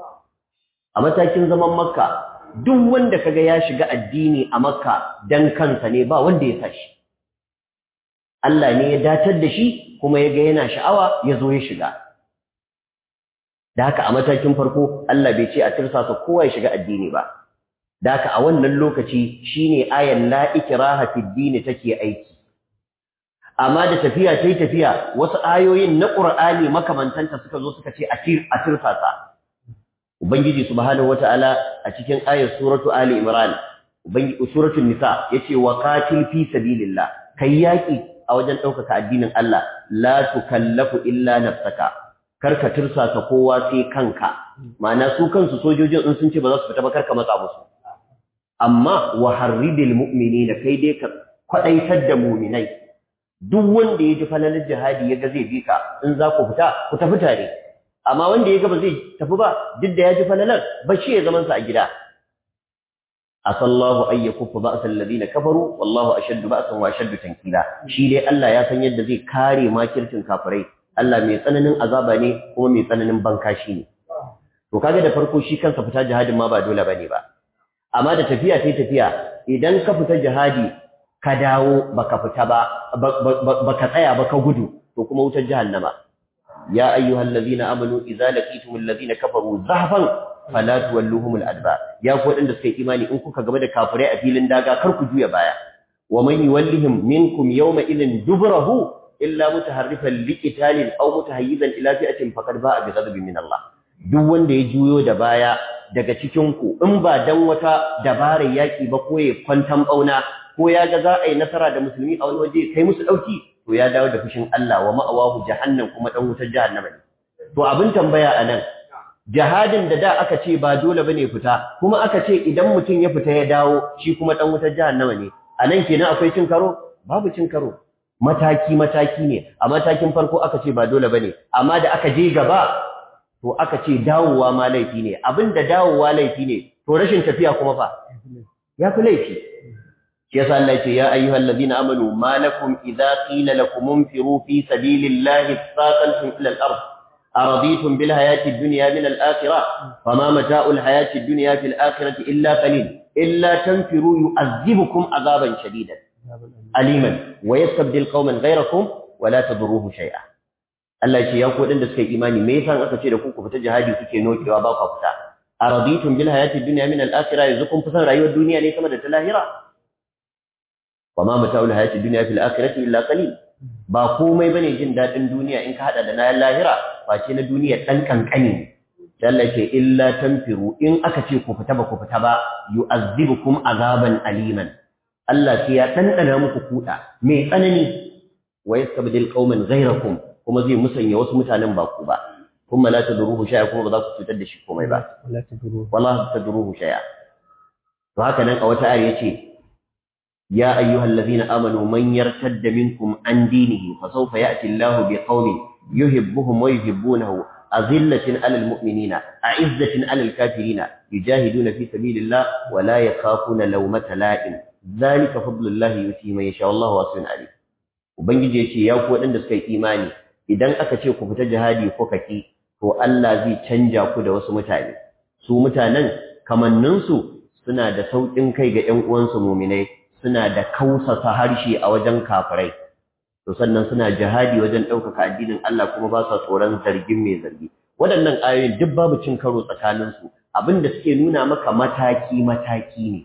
a matakin zaman makka duk wanda kaga ya shiga addini a makka dan kansa ne ba wanda ya sashi Allah ne ya datar da shi kuma yaga yana sha'awa ya zo ya shiga da haka a matakin farko Allah bai ce a tirsasa kowa ya shiga addini ba da haka a wannan lokaci shine ayan la ikraha fid din take aiki amma da tafiya tayi tafiya wasu ayoyin na Qur'ani makamantanta suka zo suka ce a tir a tirsasa ubangiji subhanahu wataala a cikin ayar suratu ali imran ubangiji suratul nisa yace wa qatil fi sabilillah kai yaki a wajen daukaka addinin Allah la tukallafu illa nafsaka karka tirsasa kowa sai kanka ma'ana su kansu sojojin in sun ce ba za su fita ba karka matsa musu amma wa harridil mu'minina kai dai ka kwadaitar da mu'minai duk wanda ya ji falalar jihadi yaga zai bi ka in za ku fita ku tafi tare amma wanda yaga ba zai tafi ba duk da ya ji falalar ba shi ya zaman sa a gida asallahu ay yakuffa ba'sal ladina kafaru wallahu ashaddu ba'san wa ashaddu tankila shi dai Allah ya san yadda zai kare makircin kafirai Allah mai tsananin azaba ne kuma mai tsananin bankashi ne to kaga da farko shi kansa fita jihadin ma ba dole bane ba amma da tafiya sai tafiya idan ka fita jihadi ka dawo baka fita ba baka tsaya ba ka gudu to kuma wutar jahannama ya ayyuhallazina amanu idza laqitumul ladina kafaru zahfan fala tuwalluhumul adbar ya ku wadanda suka imani in kuka gaba da kafirai a filin daga kar ku juya baya wa man yuwallihim minkum yawma idhin dubrahu illa mutaharrifan liqitalin aw mutahayyizan ila fi'atin faqad ba'a bi ghadabin min Allah duk wanda ya juyo da baya daga cikin ku in ba dan wata dabarar yaki ba ko ya kwantan bauna ko ya ga za a yi nasara da musulmi a wani waje kai musu dauki to ya dawo da fushin Allah wa ma'awahu jahannam kuma dan wutar jahannama ne to abin tambaya anan jihadin da da aka ce ba dole bane fita kuma aka ce idan mutum ya fita ya dawo shi kuma dan wutar jahannama ne anan kenan akwai cin karo babu cin karo mataki mataki ne a matakin farko aka ce ba dole bane amma da aka je gaba to aka ce dawowa ma laifi ne abinda dawowa laifi ne to rashin tafiya kuma fa ya fi laifi shi yasa Allah ce ya ayyuhal ladina amanu ma lakum idza qila lakum unfiru fi sabilillahi thaqaltum ila al-ard araditum bil hayati ad-dunya min al-akhirah fama mata'ul hayati ad-dunya fil akhirati illa qalil illa tanfiru yu'adhibukum adhaban shadidan aliman wa yastabdil qauman ghayrakum wa la tadurruhu shay'a. Allah ce ya ku wadanda suka yi imani me yasa aka ce da ku ku fita jihadi kuke nokewa ba ku fita araditum bil hayati ad-dunya min al-akhirah yanzu kun fi san rayuwar duniya ne sama da ta lahira wama mata'ul hayati ad-dunya fil akhirati illa qalil ba komai bane jin dadin duniya in ka hada da na lahira face na duniya dan kankani Allah ce illa tanfiru in aka ce ku fita ba ku fita ba yu'azzibukum azaban aliman Allah sai ya dandana muku kuda mai tsanani wa yastabdil qauman ghayrakum kuma zai musanya wasu mutanen ba ku ba kuma la tadruhu shay'a kuma ba za ku fitar da shi komai ba wala tadruhu wallahi tadruhu shay'a to haka nan a wata aya yace ya ayyuhallazina amanu man yartadda minkum an dinihi fasawfa ya'ti Allahu biqaumin yuhibbuhum wa yuhibbunahu azillatin 'alal mu'minina a'izzatin 'alal kafirina yujahiduna fi sabilillah wa la yakhafuna lawmata la'im dhalika fadlullahi yuti man yasha wallahu wasi'un 'alim. Ubangiji yace ya ku wadanda suka yi imani idan aka ce ku fita jihadi ko kaki to Allah zai canja ku da wasu mutane su mutanen kamannin su suna da saukin kai ga ƴan uwansu mu'minai suna da kausasa harshe a wajen kafirai to sannan suna jihadi wajen ɗaukaka addinin Allah kuma ba sa tsoron zargin mai zargi waɗannan ayoyin duk babu cin karo tsakanin su abinda suke nuna maka mataki mataki ne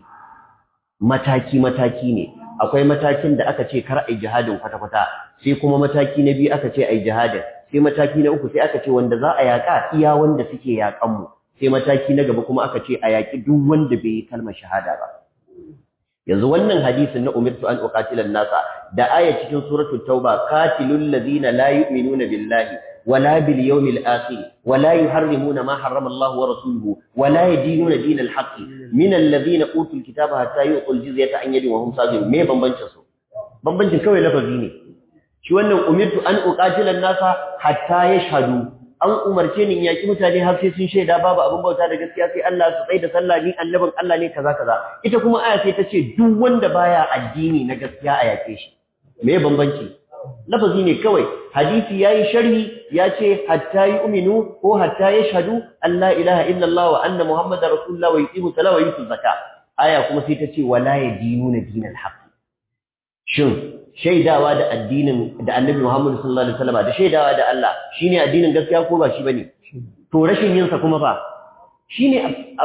mataki mataki ne akwai matakin da aka ce kar ai jihadin kwata kwata sai kuma mataki na biyu aka ce ai jihadin sai mataki na uku sai aka ce wanda za a yaka iya wanda suke yakan mu sai mataki na gaba kuma aka ce a yaki duk wanda bai yi kalmar shahada ba yanzu wannan hadisin na umirtu an uqatila nasa da aya cikin suratul tauba qatilul ladina la yu'minuna billahi wala bil yawmil akhir wala yuharrimuna ma harrama Allah wa rasuluhu wala yadinuna dinal haqq min alladhina utul kitaba hatta yu'tul jizyata an yadin wa hum saghirun me bambancin su bambancin kawai lafazi ne shi wannan umirtu an uqatila nasa hatta yashhadu an umarce ni yaki mutane har sai sun shaida babu abin bauta da gaskiya sai Allah su tsai da sallah ni annabin Allah ne kaza kaza ita kuma aya sai ta ce duk wanda baya addini na gaskiya a yake shi me bambanci lafazi ne kawai hadisi yayi sharhi yace hatta yu'minu ko hatta yashhadu an la ilaha illa Allah wa anna muhammadar rasulullah wa yuqimu salata wa yutu zakat aya kuma sai ta ce wala yadinuna dinal haqq shin shaidawa da addinin da Annabi Muhammad sallallahu alaihi wasallam da shaidawa da Allah shine addinin gaskiya ko ba shi bane to rashin yin sa kuma ba shine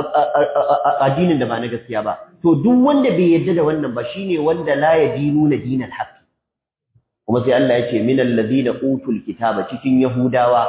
addinin da ba na gaskiya ba to duk wanda bai yarda da wannan ba shine wanda la yadinuna dinal haqq kuma sai Allah ya ce minal ladina utul kitaba cikin yahudawa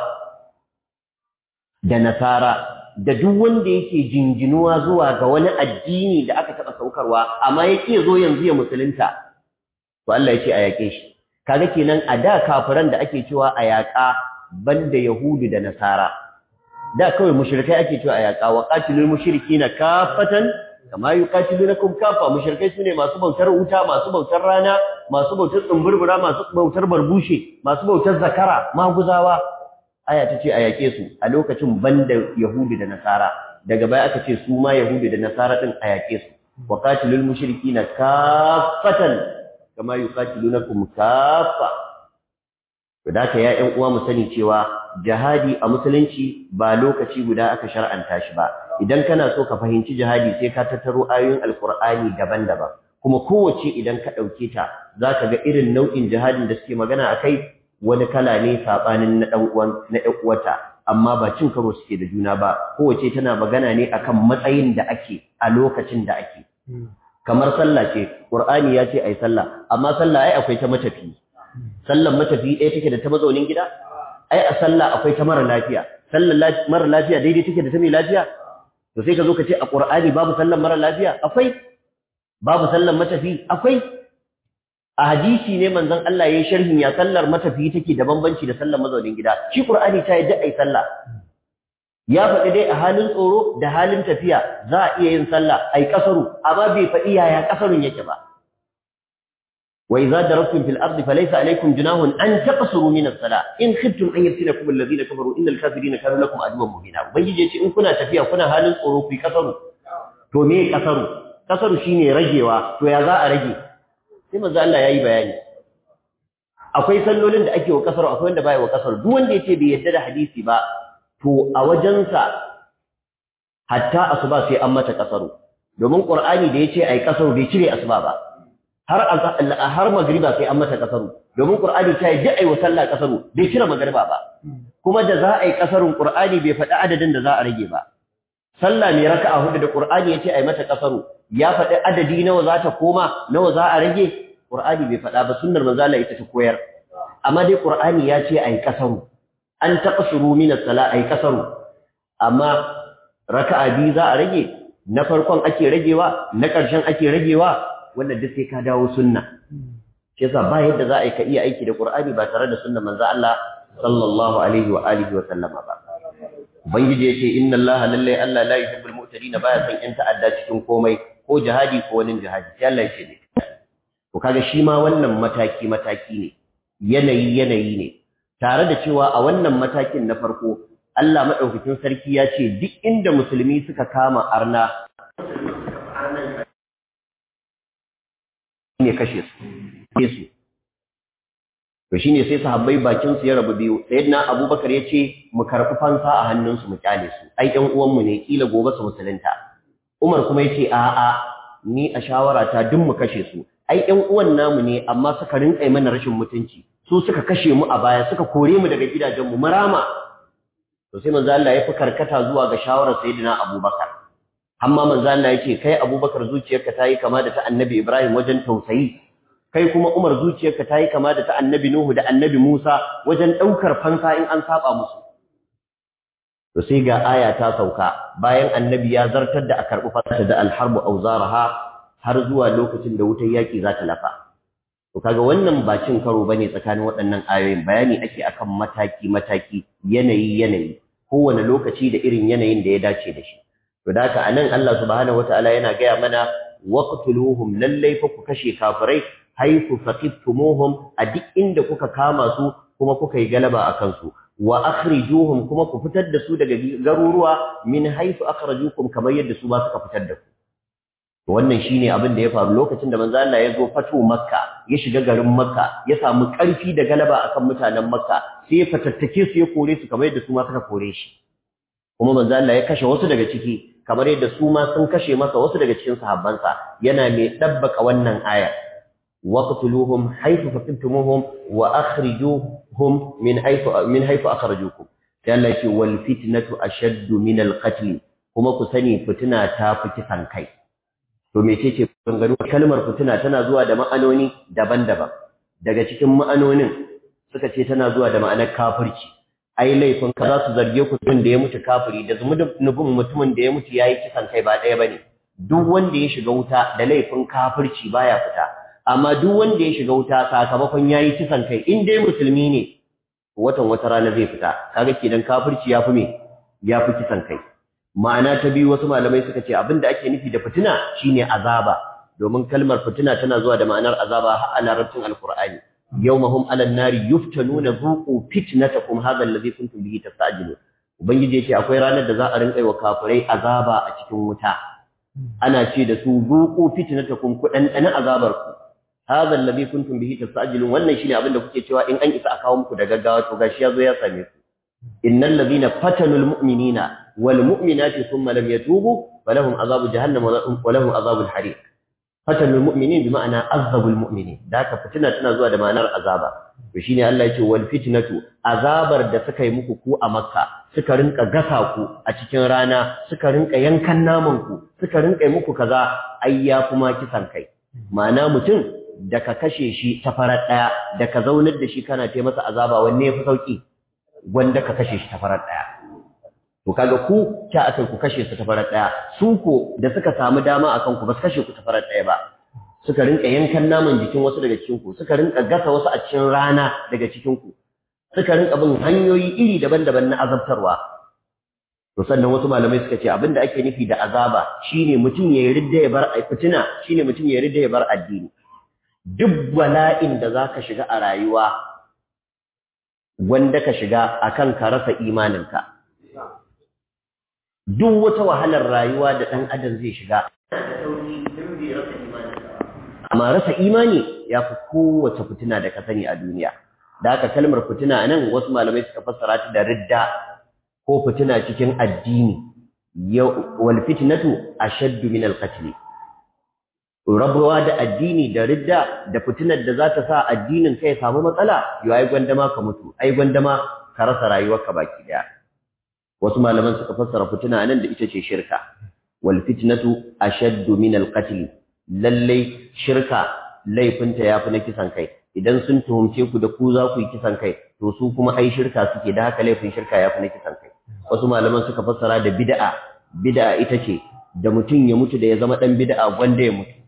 da nasara da duk wanda yake jinginuwa zuwa ga wani addini da aka taba saukarwa amma yake zo yanzu ya musulunta to Allah yake a yake shi kaga kenan a da kafiran da ake cewa a yaka banda yahudu da nasara da kawai mushrikai ake cewa a yaka wa qatilul mushrikina kafatan kama yuqatilunakum kafa mushrikai sune masu bautar wuta masu bautar rana masu bautar tsumburbura masu bautar barbushe masu bautar zakara maguzawa aya tace a yake su a lokacin banda yahudu da nasara daga baya aka ce su ma yahudu da nasara din a yake su wa qatilul mushrikina kafatan kama yuqatilunakum kaffa to da ka ya ƴan uwa mu sani cewa jihadi a musulunci ba lokaci guda aka shar'anta shi ba idan kana so ka fahimci jihadi sai ka tattaro ayoyin alqur'ani daban-daban kuma kowace idan ka dauke ta zaka ga irin nau'in jihadin da suke magana akai wani kala ne sabanin na dan uwan na ɗan uwata amma ba cin karo suke da juna ba kowace tana magana ne akan matsayin da ake a lokacin da ake kamar sallah ce qur'ani ya ce ai sallah amma sallah ai akwai ta matafi sallan matafi ɗaya take da ta mazaunin gida ai a sallah akwai ta mara lafiya sallan mara lafiya daidai take da ta mai lafiya to sai ka zo ka ce a qur'ani babu sallan mara lafiya akwai babu sallan matafi akwai a hadisi ne manzon Allah yayin sharhin ya sallar matafi take da bambanci da sallar mazaunin gida shi qur'ani ta yadda ai sallah ya faɗi dai a halin tsoro da halin tafiya za a iya yin sallah ai kasaru amma bai faɗi yaya kasarun yake ba wa idza darabtum fil ardi falaysa alaykum junahun an taqsuru min as-salah in khiftum an yaftinakum alladhina kafaru innal kafirina kanu lakum aduwwan mubina ubangiji yace in kuna tafiya kuna halin tsoro ku yi kasaru to me kasaru kasaru shine ragewa to ya za a rage sai manzo Allah yayi bayani akwai sallolin da ake wa kasaru akwai wanda bai wa kasaru duk wanda yace bai yadda da hadisi ba to a wajensa hatta asuba sai an mata kasaru domin qur'ani da yace ai kasaru bai cire asuba ba har har magriba sai an mata kasaru domin qur'ani ta yi ai wa sallah kasaru bai cire magriba ba kuma da za a yi kasarun qur'ani bai faɗi adadin da za a rage ba sallah mai raka'a hudu da qur'ani yace ai mata kasaru ya faɗi adadi nawa za ta koma nawa za a rage qur'ani bai faɗa ba sunnar manzo Allah ita ta koyar amma dai qur'ani ya ce ai kasaru an taqsuru min as-salat ai kasaru amma raka'a biyu za a rage na farkon ake ragewa na ƙarshen ake ragewa wannan duk sai ka dawo sunna shi yasa ba yadda za a yi ka iya aiki da qur'ani ba tare da sunnar manzo Allah sallallahu alaihi wa alihi wa sallama ba ubangiji yace inna allaha lallai allah la yuhibbul mu'tadin baya san in ta'adda cikin komai ko jihadi ko wani jihadi sai Allah yace ne to kaga shi ma wannan mataki mataki ne yanayi yanayi ne tare da cewa a wannan matakin na farko Allah madaukakin sarki ya ce duk inda musulmi suka kama arna ne kashe su to shine sai sahabbai bakin su ya rabu biyu sayyidina abubakar yace mu karfi fansa a hannunsu mu kyale su ai ɗan uwan mu ne kila gobe su musulunta umar kuma yace a a ni a shawara ta duk mu kashe su ai ɗan uwan namu ne amma suka rinka mana rashin mutunci su suka kashe mu a baya suka kore mu daga gidajen mu marama to sai manzo Allah ya fi karkata zuwa ga shawarar sayyidina abubakar amma manzo Allah yace kai abubakar zuciyarka ta yi kama da ta annabi ibrahim wajen tausayi kai kuma Umar zuciyarka tayi kama da ta Annabi Nuhu da Annabi Musa wajen daukar fansa in an saba musu to sai ga aya ta sauka bayan Annabi ya zartar da a karbi fansa da al-harbu awzaraha har zuwa lokacin da wutar yaki za ta lafa to kaga wannan ba cin karo bane tsakanin waɗannan ayoyin bayani ake akan mataki mataki yanayi yanayi kowane lokaci da irin yanayin da ya dace da shi to da haka anan Allah subhanahu wataala yana gaya mana waqtuluhum lallai fa ku kashe kafirai haifu faqiftumuhum a duk inda kuka kama su kuma kuka yi galaba a kansu wa akhrijuhum kuma ku fitar da su daga garuruwa min haifu akhrajukum kamar yadda su ba suka fitar da ku to wannan shine abin da ya faru lokacin da manzo Allah ya zo fatu makka ya shiga garin makka ya samu karfi da galaba akan mutanen makka sai ya fatattake su ya kore su kamar yadda su ma suka kore shi kuma manzo Allah ya kashe wasu daga ciki kamar yadda su ma sun kashe masa wasu daga cikin sahabbansa yana mai dabbaka wannan aya waqtuluhum haythu faqtumuhum wa akhrijuhum min haythu min haythu akhrajukum sai Allah ya ce wal fitnatu ashaddu min al qatl kuma ku sani fitina ta fi kisan kai to mecece bangaro kalmar fitina tana zuwa da ma'anoni daban-daban daga cikin ma'anonin suka ce tana zuwa da ma'anar kafirci ai laifin ka za su zarge ku tun da ya mutu kafiri da zunubin mutumin da ya mutu yayi kisan kai ba ɗaya bane duk wanda ya shiga wuta da laifin kafirci baya fita amma duk wanda ya shiga wuta sakamakon yayi kisan kai in dai musulmi ne watan wata rana zai fita kaga kenan kafirci yafi me yafi kisan kai ma'ana ta biyu wasu malamai suka ce abinda ake nufi da fitina shine azaba domin kalmar fitina tana zuwa da ma'anar azaba a larabcin alqur'ani yawmahum 'alan nari yuftanuna dhuqu fitnatakum hadha alladhi kuntum bihi tastajilun ubangiji yace akwai ranar da za a rinka wa kafirai azaba a cikin wuta ana ce da su dhuqu fitnatakum ku dan dan azabar ku hadha alladhi kuntum bihi tastajilun wannan shine abin da kuke cewa in an isa a kawo muku da gaggawa to gashi yazo ya same ku innal ladhina fatanul mu'minina wal mu'minati thumma lam yatubu falahum azabu jahannam wa lahum azabul hariq fatanul mu'minin bi ma'ana azabul mu'minin da ka fitina tana zuwa da ma'anar azaba to shine Allah ya ce wal fitnatu azabar da suka yi muku ku a makka suka rinka gasa ku a cikin rana suka rinka yankan naman ku suka rinka yi muku kaza ayya kuma kisan kai ma'ana mutum da ka kashe shi ta farar daya da ka zaunar da shi kana ce masa azaba wanne yafi sauki wanda ka kashe shi ta farar daya to kaga ku ta akai ku kashe su ta farar daya su ko da suka samu dama akan ku ba su kashe ku ta farar daya ba suka rinka yankan naman jikin wasu daga cikin ku suka rinka gasa wasu a cikin rana daga cikin ku suka rinka bin hanyoyi iri daban-daban na azabtarwa to sannan wasu malamai suka ce abinda ake nufi da azaba shine mutum ya ridda ya bar fitina shine mutum ya ridda ya bar addini duk bala'in da zaka shiga a rayuwa wanda ka shiga akan ka rasa imaninka duk wata wahalar rayuwa da ɗan adam zai shiga amma rasa imani ya fi kowace fitina da ka sani a duniya. Da haka kalmar fitina nan wasu malamai suka fassara ta da ridda ko fitina cikin addini. Wal fitnatu ashaddu min al-qatl. Rabuwa da addini da ridda da fitinar da za ta sa addinin kai ya samu matsala, yau ai gwandama ka mutu, ai gwandama ka rasa rayuwarka baki daya. Wasu malaman suka fassara fitina nan da ita ce shirka. Wal fitnatu ashaddu min al-qatl. Lalle shirka laifinta yafi na kisan kai. Idan sun tuhumce ku da ku za ku yi kisan kai, to su kuma ai shirka suke, da haka laifin shirka yafi na kisan kai. Wasu malaman suka fassara da bid'a. Bid'a ita ce da mutum ya mutu da ya zama dan bid'a gwanda ya mutu.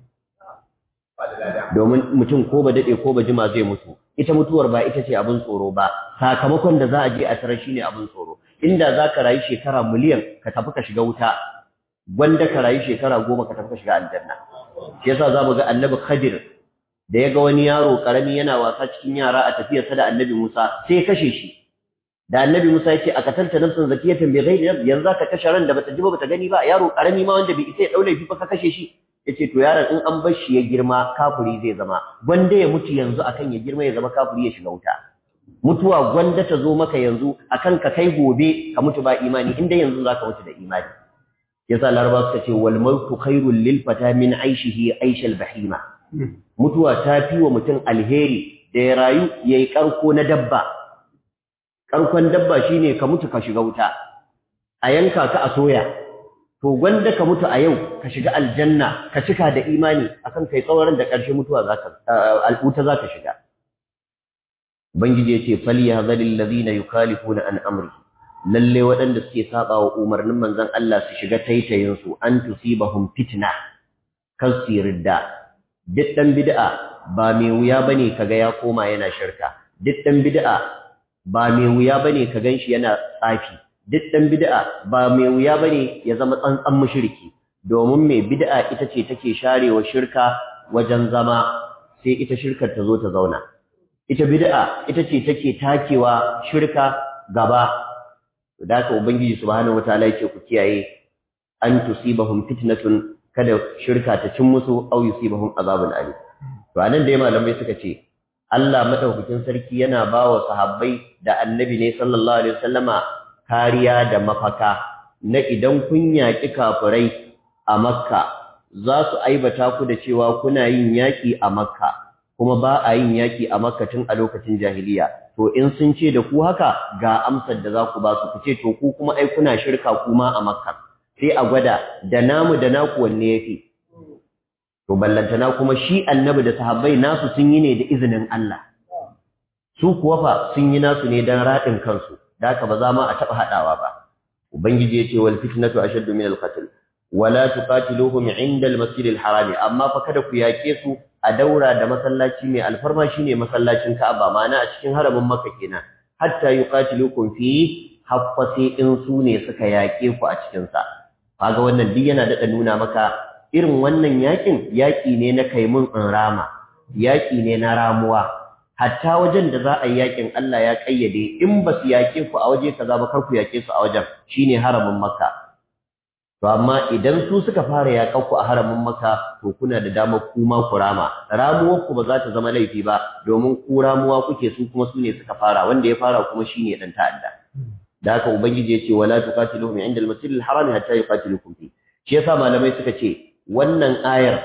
Domin mutum ko ba dade ko ba jima zai mutu. Ita mutuwar ba ita ce abin tsoro ba, sakamakon da za a je a tarar shine abin tsoro. Inda za ka rayu shekara miliyan ka tafi ka shiga wuta, gwanda ka rayu shekara goma ka tafi ka shiga aljanna. Shi yasa za mu ga Annabi Khadir da ya ga wani yaro karami yana wasa cikin yara a tafiyarsa da Annabi Musa, sai ya kashe shi. Da Annabi Musa ya ce a katalta nafsan zakiyatan bi ghairi nafs, yanzu ka kashe ran da bata ji ba bata gani ba, yaro karami ma wanda bai isa ya daure fi ba ka kashe shi. Yace to yaron in an bar shi ya girma kafiri zai zama, gwanda ya mutu yanzu akan ya girma ya zama kafiri ya shiga wuta. Mutuwa gwanda ta zo maka yanzu akan ka kai gobe ka mutu ba imani, inda yanzu zaka mutu da imani. Yasa Laraba suka ce wal mautu khairul lil fata min aishihi aishal bahima. Mutuwa ta fi wa mutum alheri da ya rayu yayi karko na dabba. Karkon dabba shine ka mutu ka shiga wuta, a yanka ka a soya. To gwanda ka mutu a yau ka shiga aljanna ka cika da imani akan kai tsawaran da ƙarshe mutuwa zaka al'uta zaka shiga. Ubangiji yace falyahzalil ladina yukhalifuna an amri. Lalle waɗanda suke saba wa umarnin manzon Allah su shiga taitayin su an tusibahum fitna kasirda. Duk dan bid'a ba mai wuya bane kaga ya koma yana shirka. Duk dan bid'a ba mai wuya bane ka ganshi yana tsafi. Duk dan bid'a ba mai wuya bane ya zama tsantsan mushriki, domin mai bid'a ita ce take sharewa shirka wajen zama, sai ita shirkar ta zo ta zauna. Ita bid'a ita ce take takewa shirka gaba. Da haka ubangiji subhanahu wataala yake ku kiyaye an tusibahum fitnatun, kada shirka ta cin musu, aw yusibahum azabun alim. To anan dai malamai suka ce Allah madaukakin sarki yana bawa sahabbai da annabi ne sallallahu alaihi wasallama kariya da mafaka na idan kun yaƙi kafirai a Makka za su aibata ku da cewa kuna yin yaƙi a Makka, kuma ba a yin yaƙi a Makka tun a lokacin jahiliya. To in sun ce da ku haka ga amsar da za ku ba su, ku ce to ku kuma ai kuna shirka kuma a Makka, sai a gwada da namu da naku wanne yafi. To ballantana kuma shi annabi da sahabbai nasu sun yi ne da izinin Allah, su kuwa fa sun yi nasu ne don raɗin kansu. Da haka ba za ma a taɓa haɗawa ba. Ubangiji ya ce wal fitnatu ashaddu min al-qatl wala tuqatiluhum 'inda al-masjid al-haram, amma fa kada ku yake su a daura da masallaci mai alfarma shine masallacin Ka'aba, ma'ana a cikin haramin Makka kenan, hatta yuqatilukum fi haffa sai in su ne suka yake ku a cikin sa. Kaga wannan duk yana da nuna maka irin wannan yakin yaki ne na kaimun in rama, yaki ne na ramuwa. Hatta wajen da za a yi yakin Allah ya kayyade in ba su yake ku a waje kaza ba kar ku yake su a wajen, shine haramin Makka. To amma idan su suka fara yaƙar ku a haramin Makka, to kuna da damar kuma ku rama. Ramuwar ku ba za ta zama laifi ba, domin ku ramuwa kuke, su kuma su ne suka fara, wanda ya fara kuma shine dan ta'adda. Da haka ubangiji ya ce wala tuqatiluhum 'inda al-masjid al-haram hatta yuqatilukum fi. Shi yasa malamai suka ce wannan ayar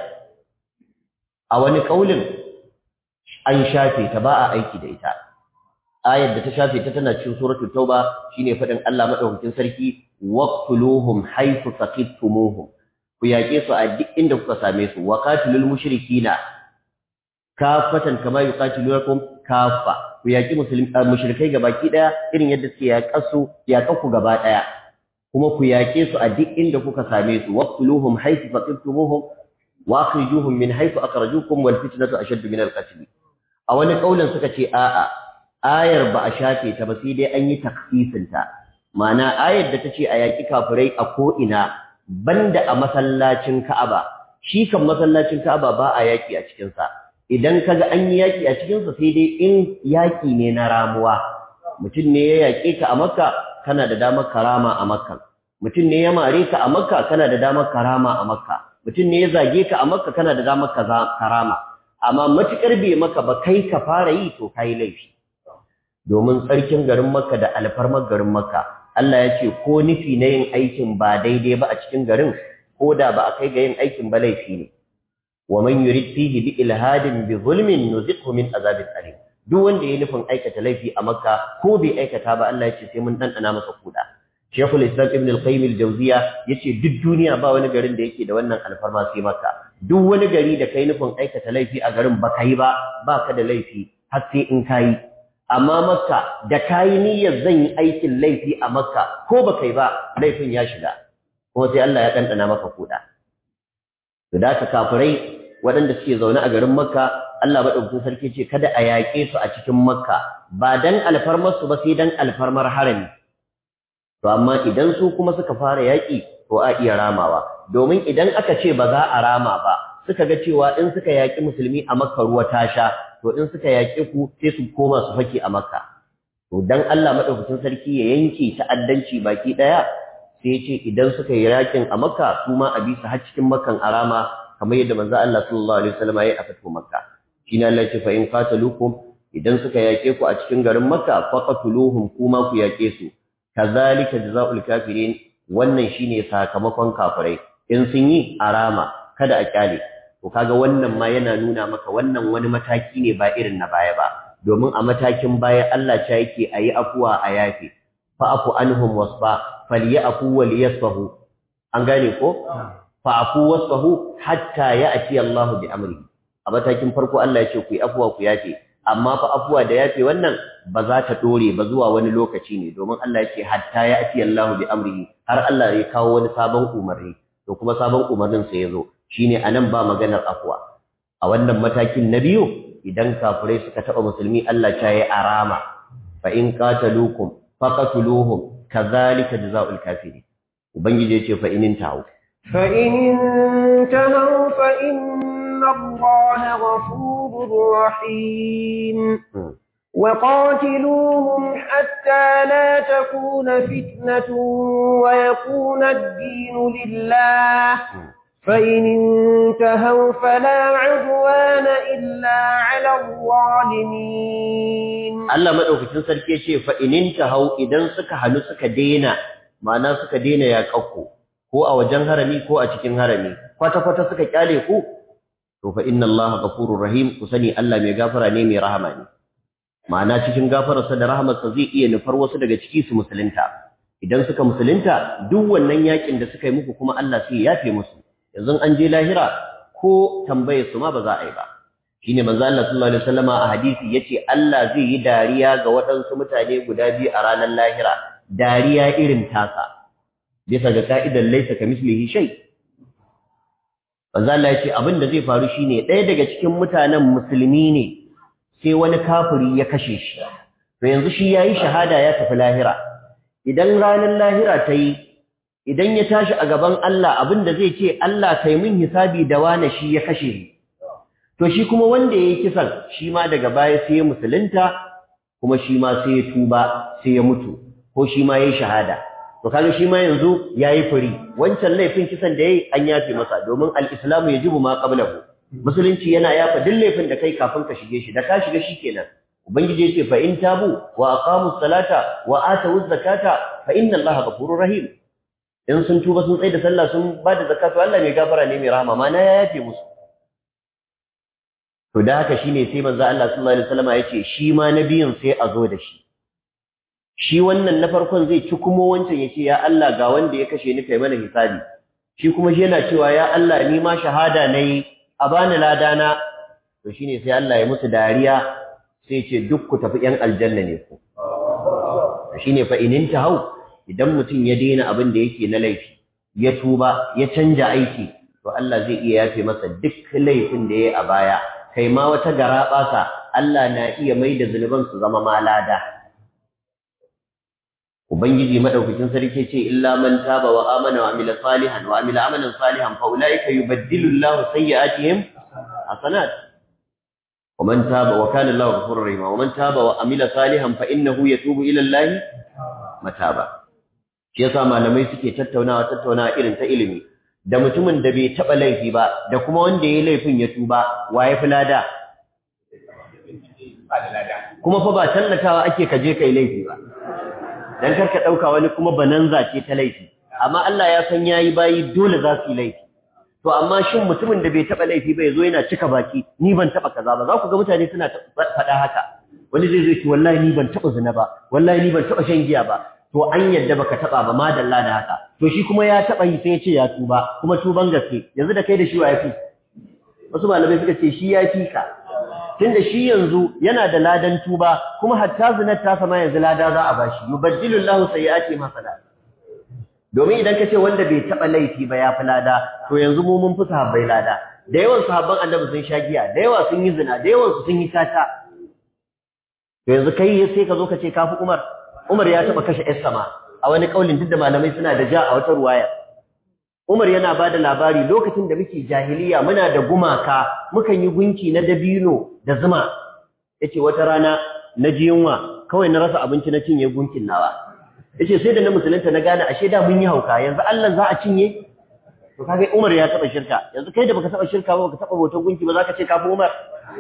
a wani kaulin an shafe ta, ba a aiki da ita. Ayar da ta shafe ta tana cikin suratul Tauba, shine fadin Allah madaukakin sarki waqtuluhum haythu saqittumuhum. Ku yake su a duk inda kuka same su, wa qatilul mushrikina kafatan kama yuqatilukum kafa. Ku yaki musulmi mushrikai gabaki daya irin yadda suke yaƙasu yaƙaku gaba daya. Kuma ku yake su a duk inda kuka same su, waqtuluhum haythu saqittumuhum wa akhrijuhum min haythu akhrajukum wal fitnatu ashaddu min al-qatl. A wani kaulin suka ce a'a, ayar ba a shafe ta ba sai dai an yi takhsisin ta. Ma'ana ayar da tace a yaki kafirai a ko ina banda a masallacin Ka'aba, shi kan masallacin Ka'aba ba a yaki a cikin sa. Idan kaga an yi yaki a cikin sa sai dai in yaki ne na ramuwa. Mutum ne ya yake ka a Makka, kana da damar karama a Makka. Mutum ne ya mare ka a Makka, kana da damar karama a Makka. Mutum ne ya zage ka a Makka, kana da damar karama. amma matukar bai maka ba kai ka fara yi to kai laifi domin tsarkin garin Makka da alfarmar garin Makka Allah ya ce ko nufi na yin aikin ba daidai ba a cikin garin ko da ba a kai ga yin aikin ba laifi ne wa man yurid fihi bi ilhadin bi zulmin nuziqhu min azabin alim duk wanda ya nufin aikata laifi a Makka ko bai aikata ba Allah ya ce sai mun dandana masa kuda Sheikhul Islam Ibn al-Qayyim al-Jawziyya yace duk duniya ba wani garin da yake da wannan alfarma sai Makka duk wani gari da kai nufin aikata laifi a garin ba kai ba baka da laifi har sai in kai amma Makka da kai niyyar zan yi aikin laifi a Makka ko ba kai ba laifin ya shiga kuma sai Allah ya dandana maka kuda to da ka kafirai waɗanda suke zaune a garin Makka Allah madaukakin sarki ce kada a yaƙe su a cikin Makka ba dan alfarmar su ba sai dan alfarmar harami to amma idan su kuma suka fara yaƙi to a iya ramawa domin idan aka ce ba za a rama ba suka ga cewa in suka yaƙi musulmi a Makka ruwa ta sha to in suka yaƙe ku sai su koma su fake a Makka to dan Allah madaukakin sarki ya yanke ta'addanci baki daya sai ya ce idan suka yi yaƙin a Makka su ma a bi su har cikin Makkan arama kamar yadda manzo Allah sallallahu alaihi wasallam ya yi a fatu Makka shine Allah ya ce fa in qataluukum idan suka yaƙe ku a cikin garin Makka faqatuluhum kuma ku yaƙe su kazalika jazaa'ul kafirin wannan shine sakamakon kafirai in sun yi arama kada a kyale to kaga wannan ma yana nuna maka wannan wani mataki ne ba irin na baya ba domin a matakin baya Allah ta yake ayi afuwa a yafi fa'fu anhum wasfa falyafu waliyasfahu an gane ko fa'fu wasfahu hatta ya'ti Allah bi amri a matakin farko Allah ya ce ku yi afuwa ku yafe amma fa afuwa da yafe wannan ba za ta dore ba zuwa wani lokaci ne domin Allah yake hatta ya ati Allahu bi amrihi har Allah ya kawo wani sabon umarni to kuma sabon umarnin sa yazo shine anan ba maganar afuwa a wannan matakin na biyu idan kafirai suka taba musulmi Allah ta yi arama fa in qataluukum faqatuluhum kadhalika jazaa'ul kafirin ubangiji yace fa in tahu fa in tahu fa inna Allaha ghafurur rahim وقاتلوهم حتى لا تكون فتنة ويكون الدين لله فإن انتهوا فلا عدوان إلا على الظالمين الله مدوكتين sarki yace fa in intahu idan suka halu suka daina ma'ana suka daina yaƙakku ko a wajen harami ko a cikin harami kwata kwata suka kyale ku to fa inna Allaha ghafurur rahim kusani Allah mai gafara ne mai rahama ne ma'ana cikin gafararsa da rahamarsa zai iya nufar wasu daga ciki su musulunta idan suka musulunta duk wannan yakin da suka yi muku kuma Allah sai ya yafe musu yanzu an je lahira ko tambaye su ma ba za a yi ba shine manzo Allah sallallahu alaihi wasallama a hadisi yace Allah zai yi dariya ga waɗansu mutane guda biyu a ranar lahira dariya irin tasa bisa ga ka'idar laysa kamislihi shay manzo Allah yace abin da zai faru shine ɗaya daga cikin mutanen musulmi ne sai wani kafiri ya kashe shi to yanzu shi yayi shahada ya tafi lahira idan ranar lahira ta yi idan ya tashi a gaban Allah abinda zai ce Allah kai min hisabi da wani shi ya kashe ni to shi kuma wanda yayi kisan shi ma daga baya sai ya musulunta kuma shi ma sai ya tuba sai ya mutu ko shi ma yayi shahada to kaga shi ma yanzu yayi furi wancan laifin kisan da yayi an yafe masa domin al-islamu yajibu ma qablahu musulunci yana yafa duk laifin da kai kafin ka shige shi da ka shiga shikenan ubangiji yace fa in tabu wa aqamus salata wa atawuz zakata fa inna Allaha ghafurur rahim in sun tuba sun tsaya da sallah sun bada zakatu Allah mai gafara ne mai rahama mana ya yafe musu to da haka shine sai manzo Allah sallallahu alaihi wasallam yace shi ma nabiyin sai a zo da shi shi wannan na farkon zai ci kuma wancan yace ya Allah ga wanda ya kashe ni kai mana hisabi shi kuma shi yana cewa ya Allah ni ma shahada nayi a bani ladana to shine sai Allah ya musu dariya sai ce duk ku tafi yan aljanna ne ku shine fa inin tahau idan mutum ya daina abin da yake na laifi ya tuba ya canja aiki to Allah zai iya yafe masa duk laifin da yayi a baya kai ma wata garabasa Allah na iya maida zunuban su zama malada ubangiji madaukakin sarki ce illa man taba wa amana wa amila salihan wa amila amalan salihan fa ulaika yubaddilu Allahu sayyi'atihim hasanat wa man taba wa kana Allahu ghafurur rahim wa man taba wa amila salihan fa innahu yatubu ila Allahi mataba shi yasa malamai suke tattaunawa tattaunawa irin ta ilimi da mutumin da bai taba laifi ba da kuma wanda yayi laifin ya tuba waye fi lada kuma fa ba tallatawa ake kaje kai laifi ba dan karka dauka wani kuma bananza ce ta laifi amma Allah ya san yayi bayi dole za su yi laifi to amma shin mutumin da bai taba laifi ba yazo yana cika baki ni ban taba kaza ba za ku ga mutane suna faɗa haka wani zai zo ce wallahi ni ban taba zina ba wallahi ni ban taba shan giya ba to an yadda baka taba ba madalla da haka to shi kuma ya taba yi sai ya ce ya tuba kuma tuban gaske yanzu da kai da shi wa yafi wasu malamai suka ce shi ya fi ka tunda shi yanzu yana da ladan tuba kuma hatta zinar ta sama yanzu lada za a bashi yubaddilu Allahu sayyi'ati ma salat domin idan kace wanda bai taba laifi ba ya fi lada to yanzu mu mun fi sahabbai lada da yawan sahabban annabi sun sha giya da yawa sun yi zina da yawan su sun yi tata to yanzu kai sai ka zo ka ce kafi Umar Umar ya taba kashe Esther ma a wani kaulin duk da malamai suna da ja a wata ruwaya Umar yana bada labari lokacin da muke jahiliya muna da gumaka mukan yi gunki na dabino da zuma yace wata rana na ji yunwa kawai na rasa abinci na cinye gunkin nawa yace sai da na musulunta na gane ashe da mun yi hauka yanzu Allah za a cinye to kage Umar ya taba shirka yanzu kai da baka taba shirka ba baka taba bautar gunki ba zaka ce kafi Umar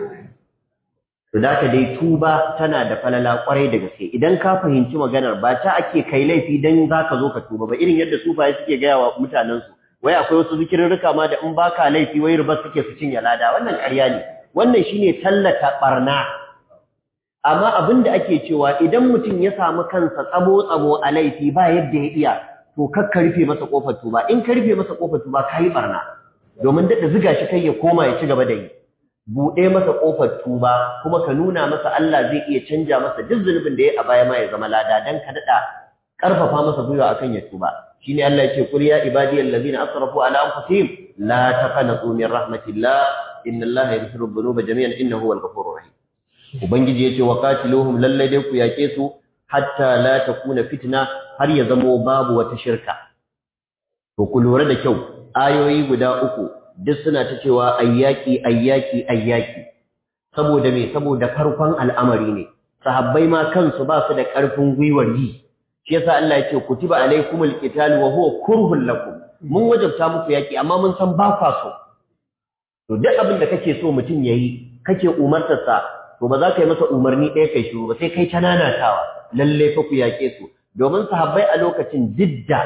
to da ka dai tuba tana da falala kwarai da gaske idan ka fahimci maganar ba ta ake kai laifi dan zaka zo ka tuba ba irin yadda sufaye suke gaya wa mutanen su wai akwai wasu zikirrika ma da in baka laifi wai ruba suke su cinye lada wannan ƙarya ne wannan shine tallata barna amma abinda ake cewa idan mutum ya samu kansa tsamo tsamo a laifi ba yadda ya iya to kakka rufe masa kofar tuba in ka rufe masa kofar tuba kai barna domin da ziga shi kai ya koma ya ci gaba da yi buɗe masa ƙofar tuba kuma ka nuna masa Allah zai iya canja masa duk zunubin da ya a baya ma ya zama lada dan ka daɗa ƙarfafa masa gwiwa akan ya tuba shine Allah ya ce qul ya ibadiyal ladina asrafu ala anfusihim la taqnatu min rahmatillah inna Allaha yaghfiru dhunuba jami'an innahu huwal ghafurur rahim ubangiji yace wa qatiluhum lallai dai ku yake su hatta la takuna fitna har ya zamo babu wata shirka to ku lura da kyau ayoyi guda uku duk suna ta cewa ayyaki ayyaki ayyaki saboda me saboda farkon al'amari ne sahabbai ma kansu ba su da ƙarfin gwiwar yi shi yasa Allah yake kutiba alaikumul qital wa huwa kurhul lakum mun wajabta muku yaki amma mun san ba kwa so to duk abin da kake so mutun yayi kake umartar sa to ba za ka yi masa umarni ɗaya kai shiru ba sai kai tananatawa lalle fa ku yake su domin sahabbai a lokacin didda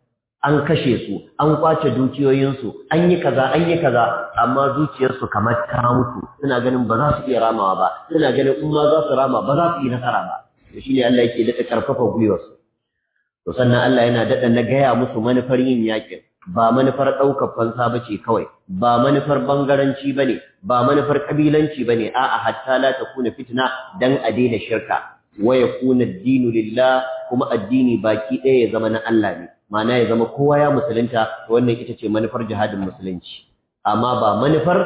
an kashe su an kwace dukiyoyinsu an yi kaza an yi kaza amma zuciyarsu kamar ta mutu suna ganin ba za su iya ramawa ba suna ganin in ma za su rama ba za su yi nasara ba to shine Allah yake daɗa karfafa gwiwarsu to sannan Allah yana daɗa na gaya musu manufar yin yakin ba manufar ɗaukar fansa bace kawai ba manufar bangaranci bane ba manufar kabilanci bane a'a hatta la takuna fitna dan a daina shirka wa yakuna ad-dinu lillah kuma addini baki ɗaya ya zama na Allah ne ma'ana ya zama kowa ya musulunta wannan ita ce manufar jihadin musulunci amma ba manufar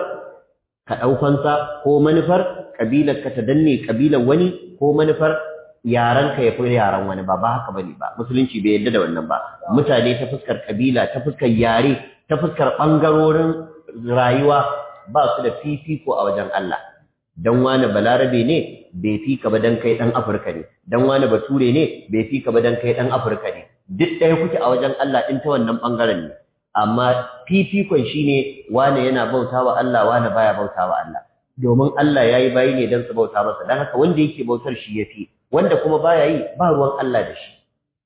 ka ɗaukansa ko manufar kabilar ka ta danne kabilar wani ko manufar yaran ka ya fi yaran wani ba ba haka bane ba musulunci bai yarda da wannan ba mutane ta fuskar kabila ta fuskar yare ta fuskar bangarorin rayuwa ba su da fifiko a wajen Allah dan wani balarabe ne bai fi ka ba dan kai dan Afirka ne dan wani bature ne bai fi ka ba dan kai dan Afirka ne duk ɗaya kuke a wajen Allah ɗin ta wannan ɓangaren ne amma fifikon shine wane yana bautawa Allah wane baya bautawa Allah domin Allah yayi bayi ne dan su bauta masa dan haka wanda yake bautar shi yafi wanda kuma baya yi ba ruwan Allah da shi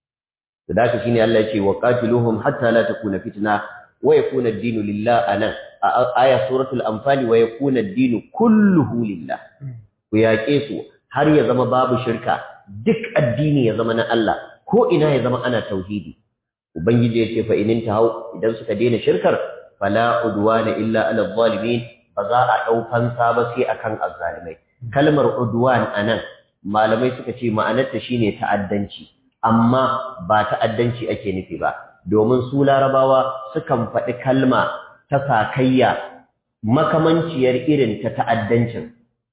to da haka shine Allah ya ce wa qatiluhum hatta la takuna fitna wa yakuna ad-dinu lillah anan a aya suratul anfal wa yakuna ad-dinu kulluhu lillah ku yaƙe su har ya zama babu shirka duk addini ya zama na Allah ko ina ya zama ana tauhidi ubangiji ya ce fa inin tahau idan suka daina shirkar fala udwana illa ala zalimin ba za a dau fansa ba sai akan azzalimai kalmar udwan anan malamai suka ce ma'anarta shine ta'addanci amma ba ta'addanci ake nufi ba domin su larabawa sukan faɗi kalma ta sakayya makamanciyar irin ta ta'addancin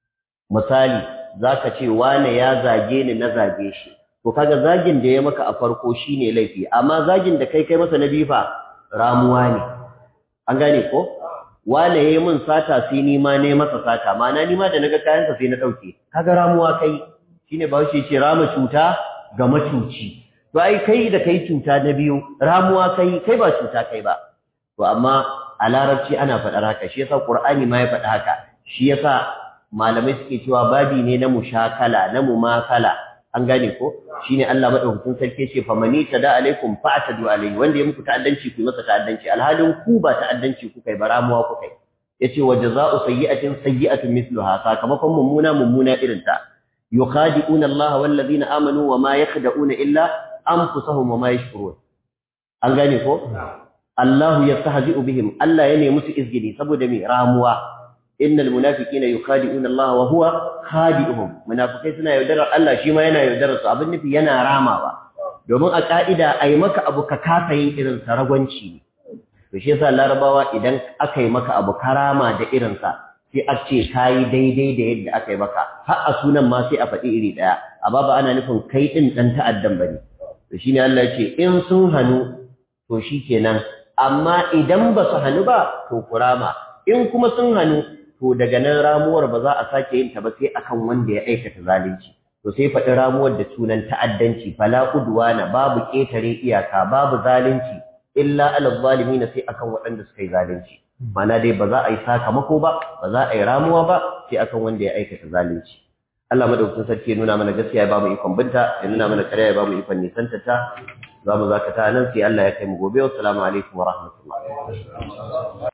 misali zaka ce wane ya zage ni na zage shi to kaga zagin da ya maka a farko shine laifi amma zagin da kai kai masa na bifa ramuwa ne an gane ko wane yayi min sata sai ni ma ne masa sata mana ni ma da naga kayan sa sai na dauke kaga ramuwa kai shine ba shi ce rama cuta ga macuci to ai kai da kai cuta na biyu ramuwa kai kai ba cuta kai ba to amma a larabci ana faɗar haka shi yasa Qur'ani ma ya faɗa haka shi yasa malamai suke cewa babi ne na mushakala na mumakala an gane ko shine Allah madaukakin sarki ce fa mani tada alaikum fa'tadu alaihi wanda ya muku ta'addanci ku masa ta'addanci alhalin ku ba ta'addanci ku kai baramuwa ku kai yace wa jazaa'u sayyi'atin sayyi'atun mithluha sakamakon mummuna mummuna irin ta yukhadi'una Allah wal ladina amanu wa ma yakhda'una illa anfusahum wa ma yashkurun an gane ko Allah yastahzi'u bihim Allah ya nemi musu izgili saboda me ramuwa innal munafiqina yukhadi'una Allah wa huwa khadi'uhum munafikai suna yaudarar Allah shi ma yana yaudarar su abin nufi yana ramawa domin a ka'ida ai maka abu ka kasa yin irin sa ragwanci to shi yasa larabawa idan aka yi maka abu karama da irin sa sai a ce kai daidai da yadda aka yi maka har a sunan ma sai a faɗi iri daya amma ba ana nufin kai din dan ta'addan bane to shine Allah ya ce in sun hanu to shikenan amma idan ba su hanu ba to kurama in kuma sun hanu to daga nan ramuwar ba za a sake yin ta ba sai akan wanda ya aikata zalunci to sai faɗi ramuwar da sunan ta'addanci fala udwana babu ƙetare iyaka babu zalunci illa alal zalimin sai akan waɗanda suka yi zalunci mana dai ba za a yi sakamako ba ba za a yi ramuwa ba sai akan wanda ya aikata zalunci Allah madaukakin sarki ya nuna mana gaskiya ya ba mu ikon binta ya nuna mana ƙarya ya ba mu ikon nisanta ta za mu zakata nan sai Allah ya kai mu gobe. Assalamu alaikum wa rahmatullahi